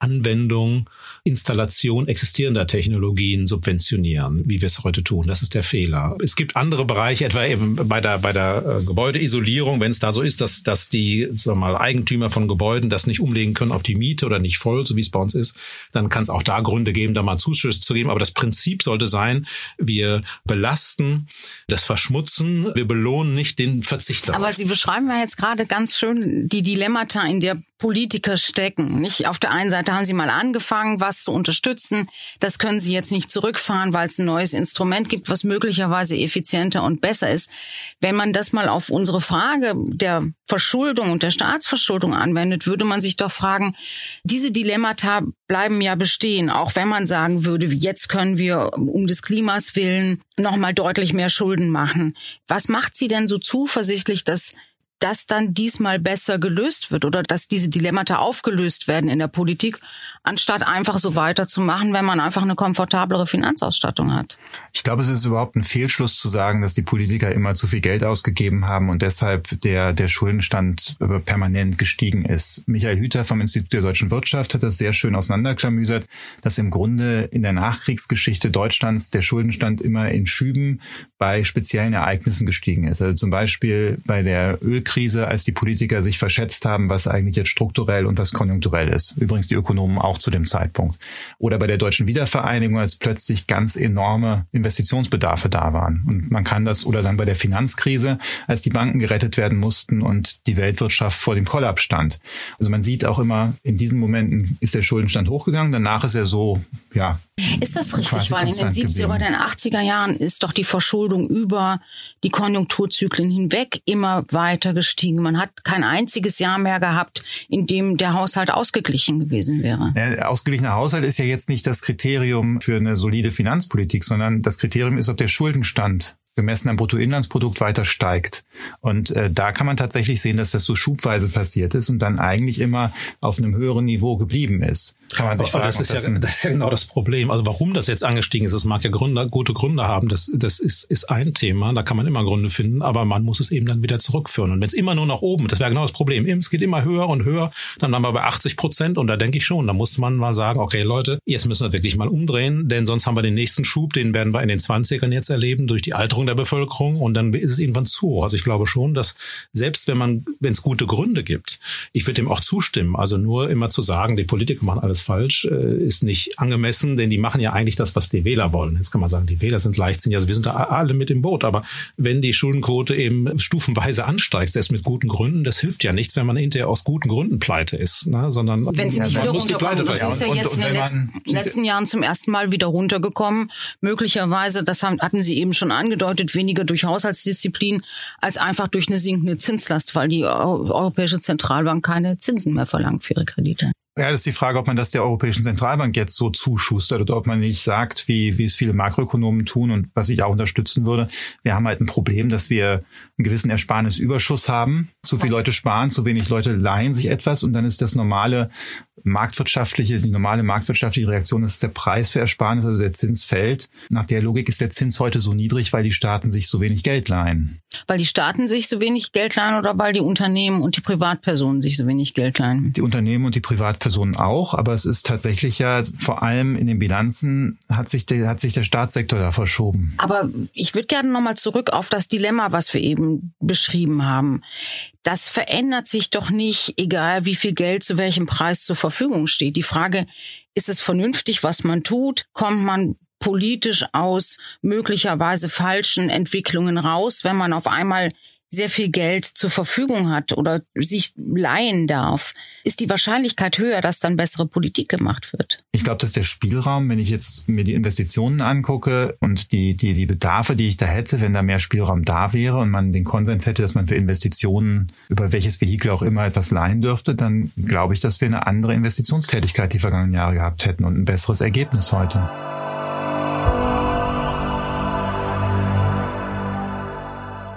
Anwendung, Installation existierender Technologien subventionieren, wie wir es heute tun. Das ist der Fehler. Es gibt andere Bereiche, etwa eben bei der, bei der äh, Gebäudeisolierung, wenn es da so ist, dass, dass die, sagen wir mal, Eigentümer von Gebäuden das nicht umlegen können auf die Miete oder nicht voll, so wie es bei uns ist, dann kann es auch da Gründe geben, da mal Zuschüsse zu geben. Aber das Prinzip sollte sein, wir belasten das Verschmutzen, wir belohnen nicht den Verzichter. Aber Sie beschreiben ja jetzt gerade ganz schön die Dilemmata, in der Politiker stecken. Nicht? Auf der einen Seite haben sie mal angefangen, was zu unterstützen. Das können sie jetzt nicht zurückfahren, weil es ein neues Instrument gibt, was möglicherweise effizienter und besser ist. Wenn man das mal auf unsere Frage der Verschuldung und der Staatsverschuldung anwendet, würde man sich doch fragen, diese Dilemmata bleiben ja bestehen, auch wenn man sagen würde, jetzt können wir um des Klimas willen nochmal deutlich mehr Schulden machen. Was macht Sie denn so zuversichtlich, dass das dann diesmal besser gelöst wird oder dass diese Dilemmata aufgelöst werden in der Politik, anstatt einfach so weiterzumachen, wenn man einfach eine komfortablere Finanzausstattung hat? Ich glaube, es ist überhaupt ein Fehlschluss zu sagen, dass die Politiker immer zu viel Geld ausgegeben haben und deshalb der, der Schuldenstand permanent gestiegen ist. Michael Hüter vom Institut der deutschen Wirtschaft hat das sehr schön auseinanderklamüsert, dass im Grunde in der Nachkriegsgeschichte Deutschlands der Schuldenstand immer in Schüben bei speziellen Ereignissen gestiegen ist. Also zum Beispiel bei der Ölkrise, als die Politiker sich verschätzt haben, was eigentlich jetzt strukturell und was konjunkturell ist. Übrigens die Ökonomen auch zu dem Zeitpunkt. Oder bei der deutschen Wiedervereinigung, als plötzlich ganz enorme Investitionsbedarfe da waren. Und man kann das, oder dann bei der Finanzkrise, als die Banken gerettet werden mussten und die Weltwirtschaft vor dem Kollaps stand. Also man sieht auch immer, in diesen Momenten ist der Schuldenstand hochgegangen, danach ist er so, ja. Ist das richtig? Weil in den siebziger oder den achtziger Jahren ist doch die Verschuldung über die Konjunkturzyklen hinweg immer weiter gestiegen. Man hat kein einziges Jahr mehr gehabt, in dem der Haushalt ausgeglichen gewesen wäre. Der ausgeglichener Haushalt ist ja jetzt nicht das Kriterium für eine solide Finanzpolitik, sondern das Kriterium ist, ob der Schuldenstand gemessen am Bruttoinlandsprodukt weiter steigt. Und äh, da kann man tatsächlich sehen, dass das so schubweise passiert ist und dann eigentlich immer auf einem höheren Niveau geblieben ist. Das kann man sich fragen, das ist, das, ja, das ist ja genau das Problem. Also warum das jetzt angestiegen ist, das mag ja Gründe, gute Gründe haben. Das, das ist, ist ein Thema, da kann man immer Gründe finden, aber man muss es eben dann wieder zurückführen. Und wenn es immer nur nach oben, das wäre genau das Problem. Es geht immer höher und höher, dann waren wir bei achtzig Prozent und da denke ich schon, da muss man mal sagen, okay Leute, jetzt müssen wir wirklich mal umdrehen, denn sonst haben wir den nächsten Schub, den werden wir in den zwanzigern jetzt erleben, durch die Alterung der Bevölkerung und dann ist es irgendwann zu hoch. Also ich glaube schon, dass selbst wenn man, wenn es gute Gründe gibt, ich würde dem auch zustimmen, also nur immer zu sagen, die Politiker machen alles falsch, ist nicht angemessen, denn die machen ja eigentlich das, was die Wähler wollen. Jetzt kann man sagen, die Wähler sind leichtsinnig, also wir sind da alle mit im Boot, aber wenn die Schuldenquote eben stufenweise ansteigt, selbst mit guten Gründen, das hilft ja nichts, wenn man hinterher aus guten Gründen pleite ist, ne? Sondern wenn sie nicht man wieder muss die Pleite runterkommen. Sie ist ja jetzt und, und in den letzten, letzten Jahren zum ersten Mal wieder runtergekommen. Möglicherweise, das haben, hatten Sie eben schon angedeutet, weniger durch Haushaltsdisziplin als einfach durch eine sinkende Zinslast, weil die Europäische Zentralbank keine Zinsen mehr verlangt für ihre Kredite. Ja, das ist die Frage, ob man das der Europäischen Zentralbank jetzt so zuschustert oder ob man nicht sagt, wie, wie es viele Makroökonomen tun und was ich auch unterstützen würde. Wir haben halt ein Problem, dass wir einen gewissen Ersparnisüberschuss haben. Zu viele Leute sparen, zu wenig Leute leihen sich etwas und dann ist das normale marktwirtschaftliche, die normale marktwirtschaftliche Reaktion, das ist der Preis für Ersparnis, also der Zins fällt. Nach der Logik ist der Zins heute so niedrig, weil die Staaten sich so wenig Geld leihen. Weil die Staaten sich so wenig Geld leihen oder weil die Unternehmen und die Privatpersonen sich so wenig Geld leihen? Die Unternehmen und die Privatpersonen auch, aber es ist tatsächlich ja vor allem in den Bilanzen hat sich der, hat sich der Staatssektor da verschoben. Aber ich würde gerne nochmal zurück auf das Dilemma, was wir eben beschrieben haben. Das verändert sich doch nicht, egal wie viel Geld zu welchem Preis zur Verfügung steht. Die Frage, ist es vernünftig, was man tut? Kommt man politisch aus möglicherweise falschen Entwicklungen raus, wenn man auf einmal sehr viel Geld zur Verfügung hat oder sich leihen darf, ist die Wahrscheinlichkeit höher, dass dann bessere Politik gemacht wird. Ich glaube, dass der Spielraum, wenn ich jetzt mir die Investitionen angucke und die, die, die Bedarfe, die ich da hätte, wenn da mehr Spielraum da wäre und man den Konsens hätte, dass man für Investitionen über welches Vehikel auch immer etwas leihen dürfte, dann glaube ich, dass wir eine andere Investitionstätigkeit die vergangenen Jahre gehabt hätten und ein besseres Ergebnis heute.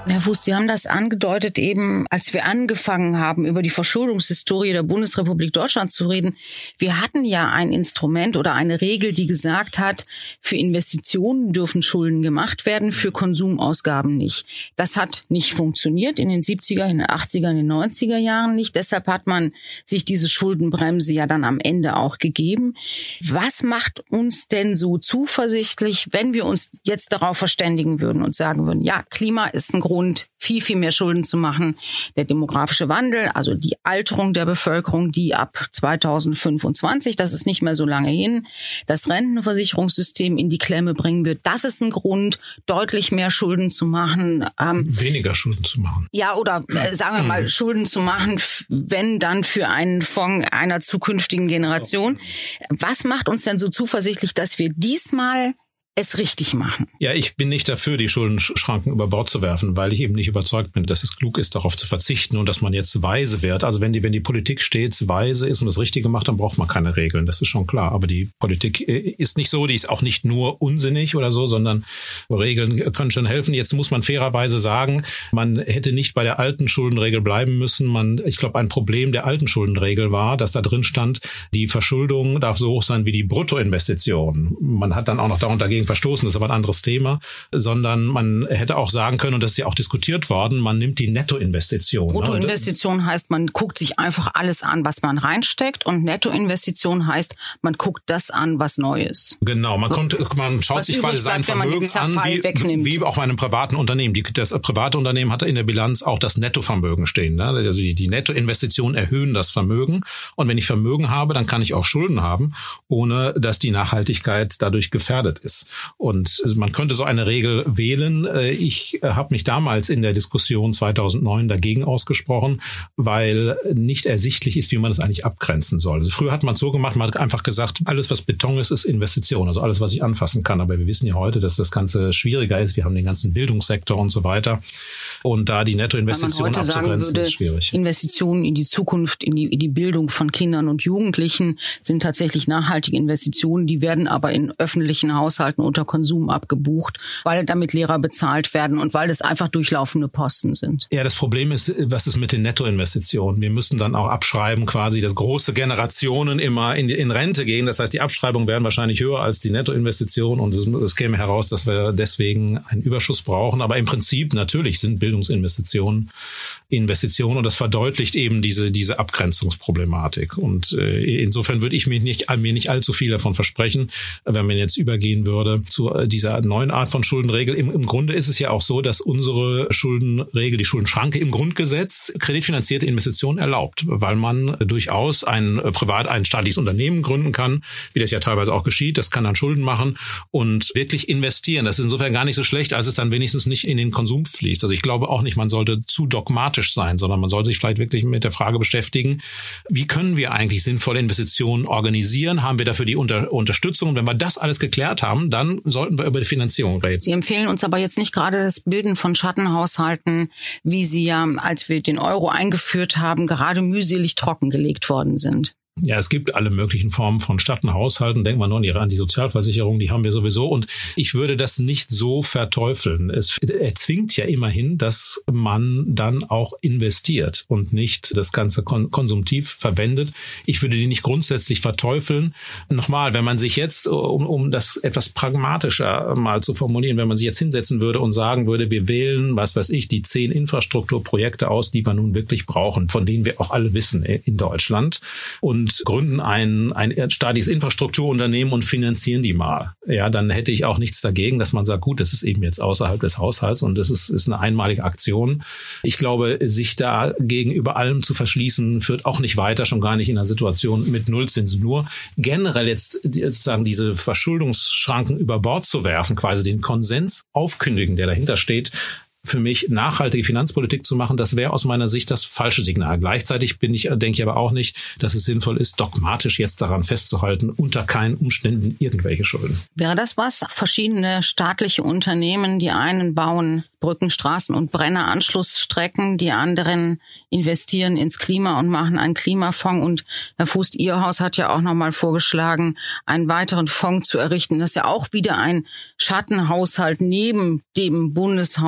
Herr Fuß, Sie haben das angedeutet eben, als wir angefangen haben, über die Verschuldungshistorie der Bundesrepublik Deutschland zu reden. Wir hatten ja ein Instrument oder eine Regel, die gesagt hat, für Investitionen dürfen Schulden gemacht werden, für Konsumausgaben nicht. Das hat nicht funktioniert in den siebziger, in den achtziger, in den neunziger Jahren nicht. Deshalb hat man sich diese Schuldenbremse ja dann am Ende auch gegeben. Was macht uns denn so zuversichtlich, wenn wir uns jetzt darauf verständigen würden und sagen würden, ja, Klima ist ein Grund, viel, viel mehr Schulden zu machen. Der demografische Wandel, also die Alterung der Bevölkerung, die ab zweitausendfünfundzwanzig, das ist nicht mehr so lange hin, das Rentenversicherungssystem in die Klemme bringen wird. Das ist ein Grund, deutlich mehr Schulden zu machen. Ähm, Weniger Schulden zu machen. Ja, oder äh, sagen wir mal, mhm. Schulden zu machen, wenn dann für einen Fonds einer zukünftigen Generation. Was macht uns denn so zuversichtlich, dass wir diesmal es richtig machen? Ja, ich bin nicht dafür, die Schuldenschranken über Bord zu werfen, weil ich eben nicht überzeugt bin, dass es klug ist, darauf zu verzichten und dass man jetzt weise wird. Also wenn die, wenn die Politik stets weise ist und das Richtige macht, dann braucht man keine Regeln. Das ist schon klar. Aber die Politik ist nicht so, die ist auch nicht nur unsinnig oder so, sondern Regeln können schon helfen. Jetzt muss man fairerweise sagen, man hätte nicht bei der alten Schuldenregel bleiben müssen. Man, ich glaube, ein Problem der alten Schuldenregel war, dass da drin stand, die Verschuldung darf so hoch sein wie die Bruttoinvestition. Man hat dann auch noch darunter dagegen verstoßen, das ist aber ein anderes Thema, sondern man hätte auch sagen können, und das ist ja auch diskutiert worden, man nimmt die Nettoinvestition. Bruttoinvestition ne? heißt, man guckt sich einfach alles an, was man reinsteckt, und Nettoinvestition heißt, man guckt das an, was neu ist. Genau, man, kommt, man schaut was sich quasi sein Vermögen an, wie, wie auch bei einem privaten Unternehmen. Die, das private Unternehmen hat in der Bilanz auch das Nettovermögen stehen. Ne? Also die, die Nettoinvestitionen erhöhen das Vermögen, und wenn ich Vermögen habe, dann kann ich auch Schulden haben, ohne dass die Nachhaltigkeit dadurch gefährdet ist. Und man könnte so eine Regel wählen. Ich habe mich damals in der Diskussion zweitausendneun dagegen ausgesprochen, weil nicht ersichtlich ist, wie man das eigentlich abgrenzen soll. Also früher hat man es so gemacht, man hat einfach gesagt, alles, was Beton ist, ist Investition. Also alles, was ich anfassen kann. Aber wir wissen ja heute, dass das Ganze schwieriger ist. Wir haben den ganzen Bildungssektor und so weiter. Und da die Nettoinvestition abzugrenzen, würde, ist schwierig. Investitionen in die Zukunft, in die, in die Bildung von Kindern und Jugendlichen sind tatsächlich nachhaltige Investitionen. Die werden aber in öffentlichen Haushalten unter Konsum abgebucht, weil damit Lehrer bezahlt werden und weil das einfach durchlaufende Posten sind. Ja, das Problem ist, was ist mit den Nettoinvestitionen? Wir müssen dann auch abschreiben quasi, dass große Generationen immer in, in Rente gehen. Das heißt, die Abschreibungen werden wahrscheinlich höher als die Nettoinvestitionen, und es, es käme heraus, dass wir deswegen einen Überschuss brauchen. Aber im Prinzip natürlich sind Bildungsinvestitionen Investitionen, und das verdeutlicht eben diese diese Abgrenzungsproblematik. Und äh, insofern würde ich mir nicht mir nicht allzu viel davon versprechen, wenn man jetzt übergehen würde zu dieser neuen Art von Schuldenregel. Im, im Grunde ist es ja auch so, dass unsere Schuldenregel, die Schuldenschranke im Grundgesetz kreditfinanzierte Investitionen erlaubt, weil man durchaus ein privat ein staatliches Unternehmen gründen kann, wie das ja teilweise auch geschieht. Das kann dann Schulden machen und wirklich investieren. Das ist insofern gar nicht so schlecht, als es dann wenigstens nicht in den Konsum fließt. Also ich glaube auch nicht, man sollte zu dogmatisch sein, sondern man sollte sich vielleicht wirklich mit der Frage beschäftigen, wie können wir eigentlich sinnvolle Investitionen organisieren? Haben wir dafür die Unter- Unterstützung? Und wenn wir das alles geklärt haben, dann sollten wir über die Finanzierung reden. Sie empfehlen uns aber jetzt nicht gerade das Bilden von Schattenhaushalten, wie sie ja, als wir den Euro eingeführt haben, gerade mühselig trockengelegt worden sind. Ja, es gibt alle möglichen Formen von Schattenhaushalten. Denkt man nur an die Sozialversicherung, die haben wir sowieso. Und ich würde das nicht so verteufeln. Es erzwingt ja immerhin, dass man dann auch investiert und nicht das Ganze kon- konsumtiv verwendet. Ich würde die nicht grundsätzlich verteufeln. Nochmal, wenn man sich jetzt, um, um das etwas pragmatischer mal zu formulieren, wenn man sich jetzt hinsetzen würde und sagen würde, wir wählen, was weiß ich, die zehn Infrastrukturprojekte aus, die wir nun wirklich brauchen, von denen wir auch alle wissen in Deutschland, und Und gründen ein, ein staatliches Infrastrukturunternehmen und finanzieren die mal. Ja, dann hätte ich auch nichts dagegen, dass man sagt, gut, das ist eben jetzt außerhalb des Haushalts und das ist, ist eine einmalige Aktion. Ich glaube, sich da gegenüber allem zu verschließen, führt auch nicht weiter, schon gar nicht in einer Situation mit Nullzinsen. Nur generell jetzt sozusagen diese Verschuldungsschranken über Bord zu werfen, quasi den Konsens aufkündigen, der dahinter steht, für mich nachhaltige Finanzpolitik zu machen, das wäre aus meiner Sicht das falsche Signal. Gleichzeitig bin ich, denke ich aber auch nicht, dass es sinnvoll ist, dogmatisch jetzt daran festzuhalten, unter keinen Umständen irgendwelche Schulden. Wäre das was? Verschiedene staatliche Unternehmen, die einen bauen Brücken, Straßen und Brenneranschlussstrecken, die anderen investieren ins Klima und machen einen Klimafonds. Und Herr Fuß, Ihr Haus hat ja auch nochmal vorgeschlagen, einen weiteren Fonds zu errichten. Das ja auch wieder ein Schattenhaushalt neben dem Bundeshaushalt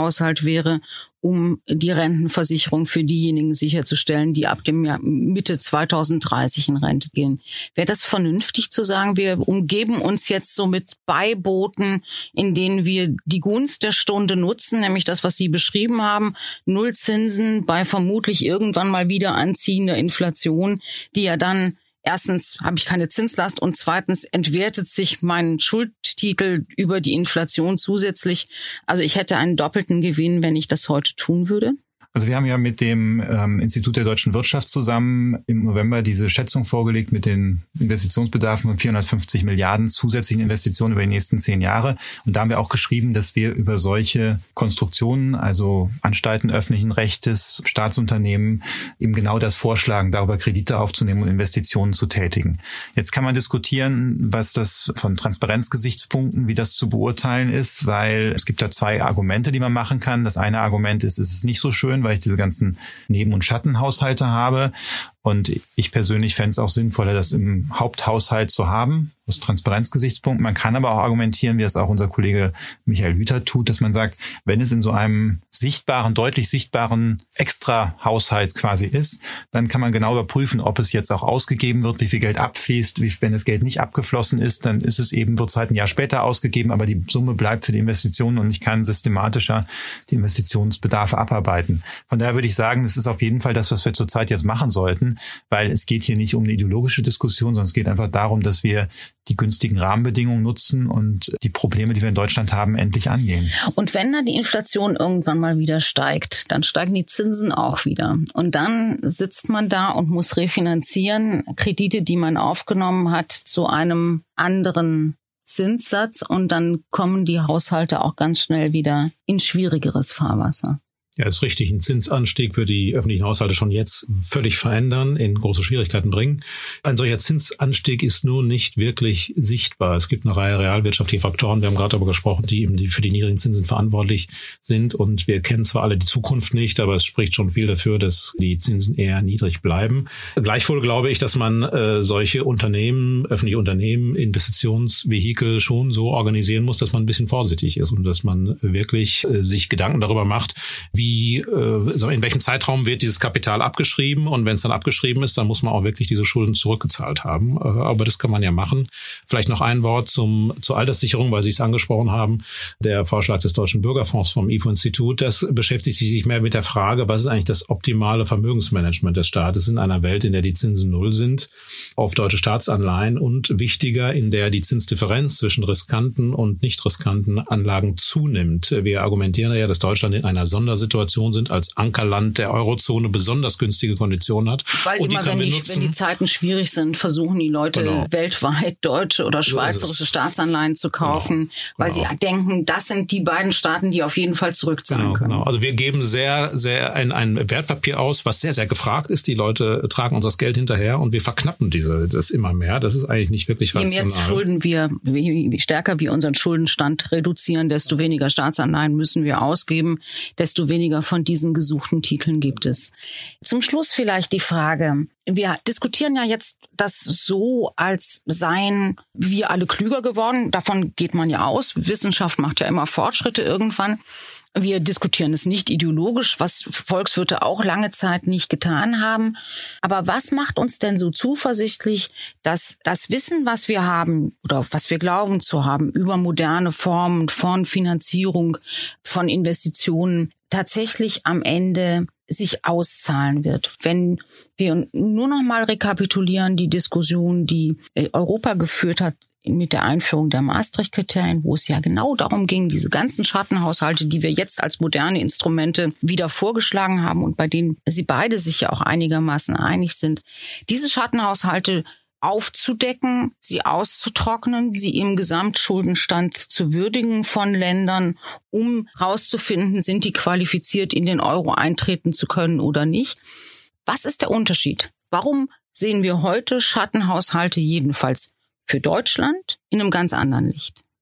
wäre, um die Rentenversicherung für diejenigen sicherzustellen, die ab dem Jahr Mitte zweitausenddreißig in Rente gehen. Wäre das vernünftig zu sagen, wir umgeben uns jetzt so mit Beiboten, in denen wir die Gunst der Stunde nutzen, nämlich das, was Sie beschrieben haben, Nullzinsen bei vermutlich irgendwann mal wieder anziehender Inflation, die ja dann erstens habe ich keine Zinslast und zweitens entwertet sich mein Schuldtitel über die Inflation zusätzlich. Also ich hätte einen doppelten Gewinn, wenn ich das heute tun würde. Also wir haben ja mit dem ähm, Institut der deutschen Wirtschaft zusammen im November diese Schätzung vorgelegt mit den Investitionsbedarfen von vierhundertfünfzig Milliarden zusätzlichen Investitionen über die nächsten zehn Jahre. Und da haben wir auch geschrieben, dass wir über solche Konstruktionen, also Anstalten öffentlichen Rechtes, Staatsunternehmen, eben genau das vorschlagen, darüber Kredite aufzunehmen und Investitionen zu tätigen. Jetzt kann man diskutieren, was das von Transparenzgesichtspunkten, wie das zu beurteilen ist, weil es gibt da zwei Argumente, die man machen kann. Das eine Argument ist, es ist nicht so schön, weil ich diese ganzen Neben- und Schattenhaushalte habe. Und ich persönlich fände es auch sinnvoller, das im Haupthaushalt zu haben, aus Transparenzgesichtspunkten. Man kann aber auch argumentieren, wie es auch unser Kollege Michael Hüter tut, dass man sagt, wenn es in so einem sichtbaren, deutlich sichtbaren Extra-Haushalt quasi ist, dann kann man genau überprüfen, ob es jetzt auch ausgegeben wird, wie viel Geld abfließt. Wie, wenn das Geld nicht abgeflossen ist, dann ist es eben, wird es halt ein Jahr später ausgegeben, aber die Summe bleibt für die Investitionen und ich kann systematischer die Investitionsbedarfe abarbeiten. Von daher würde ich sagen, das ist auf jeden Fall das, was wir zurzeit jetzt machen sollten, weil es geht hier nicht um eine ideologische Diskussion, sondern es geht einfach darum, dass wir die günstigen Rahmenbedingungen nutzen und die Probleme, die wir in Deutschland haben, endlich angehen. Und wenn dann die Inflation irgendwann mal wieder steigt, dann steigen die Zinsen auch wieder. Und dann sitzt man da und muss refinanzieren, Kredite, die man aufgenommen hat, zu einem anderen Zinssatz. Und dann kommen die Haushalte auch ganz schnell wieder in schwierigeres Fahrwasser. Ja, ist richtig. Ein Zinsanstieg würde die öffentlichen Haushalte schon jetzt völlig verändern, in große Schwierigkeiten bringen. Ein solcher Zinsanstieg ist nur nicht wirklich sichtbar. Es gibt eine Reihe realwirtschaftlicher Faktoren, wir haben gerade darüber gesprochen, die eben für die niedrigen Zinsen verantwortlich sind. Und wir kennen zwar alle die Zukunft nicht, aber es spricht schon viel dafür, dass die Zinsen eher niedrig bleiben. Gleichwohl glaube ich, dass man äh, solche Unternehmen, öffentliche Unternehmen, Investitionsvehikel schon so organisieren muss, dass man ein bisschen vorsichtig ist und dass man wirklich äh, sich Gedanken darüber macht, wie Wie, äh, in welchem Zeitraum wird dieses Kapital abgeschrieben? Und wenn es dann abgeschrieben ist, dann muss man auch wirklich diese Schulden zurückgezahlt haben. Äh, aber das kann man ja machen. Vielleicht noch ein Wort zum zur Alterssicherung, weil Sie es angesprochen haben. Der Vorschlag des Deutschen Bürgerfonds vom I F O-Institut, das beschäftigt sich mehr mit der Frage, was ist eigentlich das optimale Vermögensmanagement des Staates in einer Welt, in der die Zinsen null sind, auf deutsche Staatsanleihen und wichtiger, in der die Zinsdifferenz zwischen riskanten und nicht riskanten Anlagen zunimmt. Wir argumentieren ja, dass Deutschland in einer Sondersituation sind, als Ankerland der Eurozone besonders günstige Konditionen hat. Weil und immer, die wenn, die, wenn die Zeiten schwierig sind, versuchen die Leute genau. weltweit deutsche oder schweizerische Staatsanleihen zu kaufen, genau. weil genau. sie denken, das sind die beiden Staaten, die auf jeden Fall zurückzahlen genau, können. Genau. Also wir geben sehr, sehr ein, ein Wertpapier aus, was sehr, sehr gefragt ist. Die Leute tragen uns das Geld hinterher und wir verknappen diese, das immer mehr. Das ist eigentlich nicht wirklich rational. Je mehr Schulden wir, je stärker wir unseren Schuldenstand reduzieren, desto weniger Staatsanleihen müssen wir ausgeben, desto weniger von diesen gesuchten Titeln gibt es. Zum Schluss vielleicht die Frage, wir diskutieren ja jetzt das so, als seien wir alle klüger geworden. Davon geht man ja aus. Wissenschaft macht ja immer Fortschritte irgendwann. Wir diskutieren es nicht ideologisch, was Volkswirte auch lange Zeit nicht getan haben. Aber was macht uns denn so zuversichtlich, dass das Wissen, was wir haben oder was wir glauben zu haben über moderne Formen von Finanzierung, von Investitionen, tatsächlich am Ende sich auszahlen wird? Wenn wir nur noch mal rekapitulieren, die Diskussion, die Europa geführt hat mit der Einführung der Maastricht-Kriterien, wo es ja genau darum ging, diese ganzen Schattenhaushalte, die wir jetzt als moderne Instrumente wieder vorgeschlagen haben und bei denen sie beide sich ja auch einigermaßen einig sind, diese Schattenhaushalte aufzudecken, sie auszutrocknen, sie im Gesamtschuldenstand zu würdigen von Ländern, um herauszufinden, sind die qualifiziert, in den Euro eintreten zu können oder nicht. Was ist der Unterschied? Warum sehen wir heute Schattenhaushalte jedenfalls für Deutschland in einem ganz anderen Licht?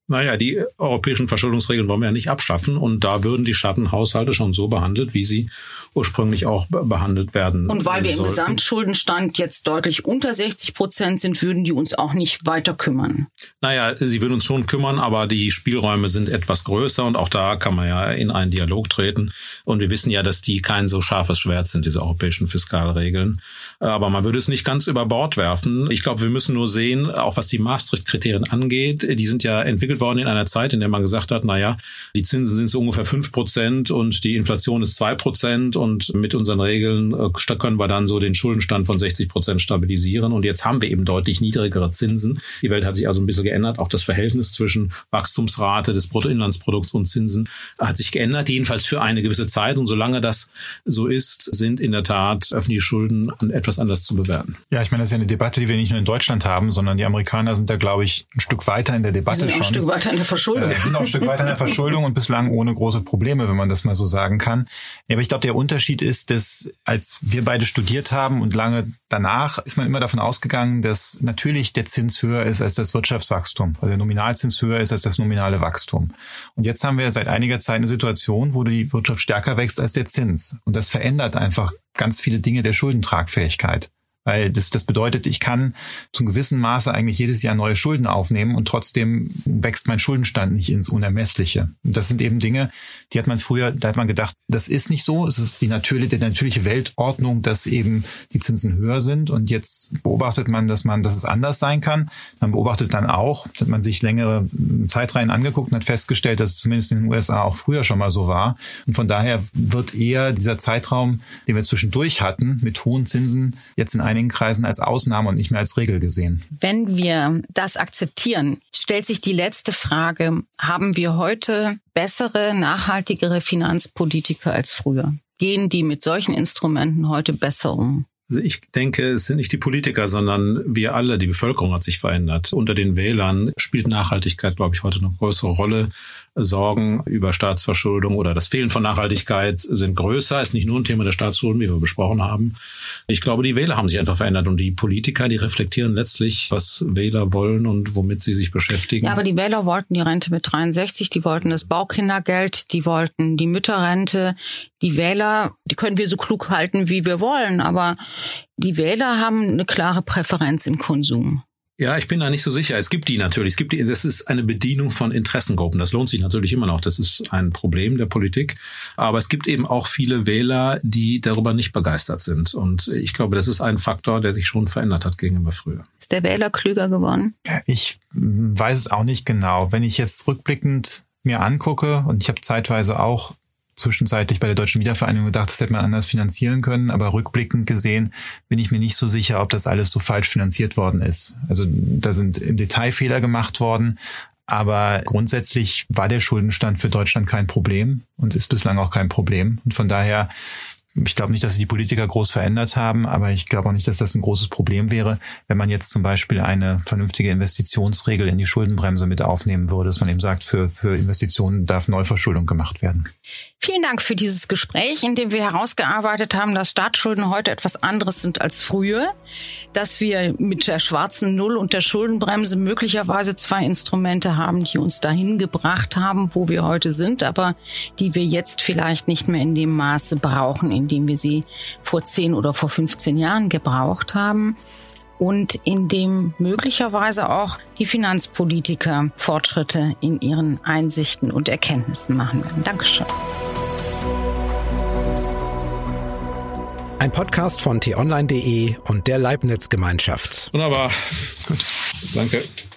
Naja, die europäischen Verschuldungsregeln wollen wir ja nicht abschaffen. Und da würden die Staatenhaushalte schon so behandelt, wie sie ursprünglich auch behandelt werden. Und weil wir sollten. im Gesamtschuldenstand jetzt deutlich unter sechzig Prozent sind, würden die uns auch nicht weiter kümmern. Naja, sie würden uns schon kümmern, aber die Spielräume sind etwas größer. Und auch da kann man ja in einen Dialog treten. Und wir wissen ja, dass die kein so scharfes Schwert sind, diese europäischen Fiskalregeln. Aber man würde es nicht ganz über Bord werfen. Ich glaube, wir müssen nur sehen, auch was die Maastricht-Kriterien angeht, die sind ja entwickelt worden in einer Zeit, in der man gesagt hat, naja, die Zinsen sind so ungefähr fünf Prozent und die Inflation ist zwei Prozent und mit unseren Regeln können wir dann so den Schuldenstand von sechzig Prozent stabilisieren. Und jetzt haben wir eben deutlich niedrigere Zinsen. Die Welt hat sich also ein bisschen geändert. Auch das Verhältnis zwischen Wachstumsrate des Bruttoinlandsprodukts und Zinsen hat sich geändert, jedenfalls für eine gewisse Zeit. Und solange das so ist, sind in der Tat öffentliche Schulden etwas anders zu bewerten. Ja, ich meine, das ist ja eine Debatte, die wir nicht nur in Deutschland haben, sondern die Amerikaner sind da, glaube ich, ein Stück weiter in der Debatte schon. Ein Stück weiter in der Verschuldung. Äh, sind auch ein Stück weiter in der Verschuldung und bislang ohne große Probleme, wenn man das mal so sagen kann. Ja, aber ich glaube, der Unterschied ist, dass als wir beide studiert haben und lange danach, ist man immer davon ausgegangen, dass natürlich der Zins höher ist als das Wirtschaftswachstum, also der Nominalzins höher ist als das nominale Wachstum. Und jetzt haben wir seit einiger Zeit eine Situation, wo die Wirtschaft stärker wächst als der Zins. Und das verändert einfach ganz viele Dinge der Schuldentragfähigkeit. Weil das, das bedeutet, ich kann zum gewissen Maße eigentlich jedes Jahr neue Schulden aufnehmen und trotzdem wächst mein Schuldenstand nicht ins Unermessliche. Und das sind eben Dinge, die hat man früher, da hat man gedacht, das ist nicht so. Es ist die natürliche, die natürliche Weltordnung, dass eben die Zinsen höher sind. Und jetzt beobachtet man, dass man, dass es anders sein kann. Man beobachtet dann auch, hat man sich längere Zeitreihen angeguckt und hat festgestellt, dass es zumindest in den U S A auch früher schon mal so war. Und von daher wird eher dieser Zeitraum, den wir zwischendurch hatten, mit hohen Zinsen, jetzt in einigen Kreisen als Ausnahme und nicht mehr als Regel gesehen. Wenn wir das akzeptieren, stellt sich die letzte Frage, haben wir heute bessere, nachhaltigere Finanzpolitiker als früher? Gehen die mit solchen Instrumenten heute besser um? Also ich denke, es sind nicht die Politiker, sondern wir alle, die Bevölkerung hat sich verändert. Unter den Wählern spielt Nachhaltigkeit, glaube ich, heute eine größere Rolle. Sorgen über Staatsverschuldung oder das Fehlen von Nachhaltigkeit sind größer. Ist nicht nur ein Thema der Staatsschulden, wie wir besprochen haben. Ich glaube, die Wähler haben sich einfach verändert und die Politiker, die reflektieren letztlich, was Wähler wollen und womit sie sich beschäftigen. Ja, aber die Wähler wollten die Rente mit dreiundsechzig, die wollten das Baukindergeld, die wollten die Mütterrente. Die Wähler, die können wir so klug halten, wie wir wollen, aber die Wähler haben eine klare Präferenz im Konsum. Ja, ich bin da nicht so sicher. Es gibt die natürlich. Es gibt die, das ist eine Bedienung von Interessengruppen. Das lohnt sich natürlich immer noch. Das ist ein Problem der Politik. Aber es gibt eben auch viele Wähler, die darüber nicht begeistert sind. Und ich glaube, das ist ein Faktor, der sich schon verändert hat gegenüber früher. Ist der Wähler klüger geworden? Ich weiß es auch nicht genau. Wenn ich jetzt rückblickend mir angucke, und ich habe zeitweise auch zwischenzeitlich bei der Deutschen Wiedervereinigung gedacht, das hätte man anders finanzieren können, aber rückblickend gesehen bin ich mir nicht so sicher, ob das alles so falsch finanziert worden ist. Also da sind im Detail Fehler gemacht worden, aber grundsätzlich war der Schuldenstand für Deutschland kein Problem und ist bislang auch kein Problem. Und von daher, ich glaube nicht, dass sich die Politiker groß verändert haben, aber ich glaube auch nicht, dass das ein großes Problem wäre, wenn man jetzt zum Beispiel eine vernünftige Investitionsregel in die Schuldenbremse mit aufnehmen würde, dass man eben sagt, für, für Investitionen darf Neuverschuldung gemacht werden. Vielen Dank für dieses Gespräch, in dem wir herausgearbeitet haben, dass Staatsschulden heute etwas anderes sind als früher, dass wir mit der schwarzen Null und der Schuldenbremse möglicherweise zwei Instrumente haben, die uns dahin gebracht haben, wo wir heute sind, aber die wir jetzt vielleicht nicht mehr in dem Maße brauchen, in dem wir sie vor zehn oder vor fünfzehn Jahren gebraucht haben. Und in dem möglicherweise auch die Finanzpolitiker Fortschritte in ihren Einsichten und Erkenntnissen machen werden. Dankeschön. Ein Podcast von t online punkt de und der Leibniz Gemeinschaft. Wunderbar. Gut. Danke.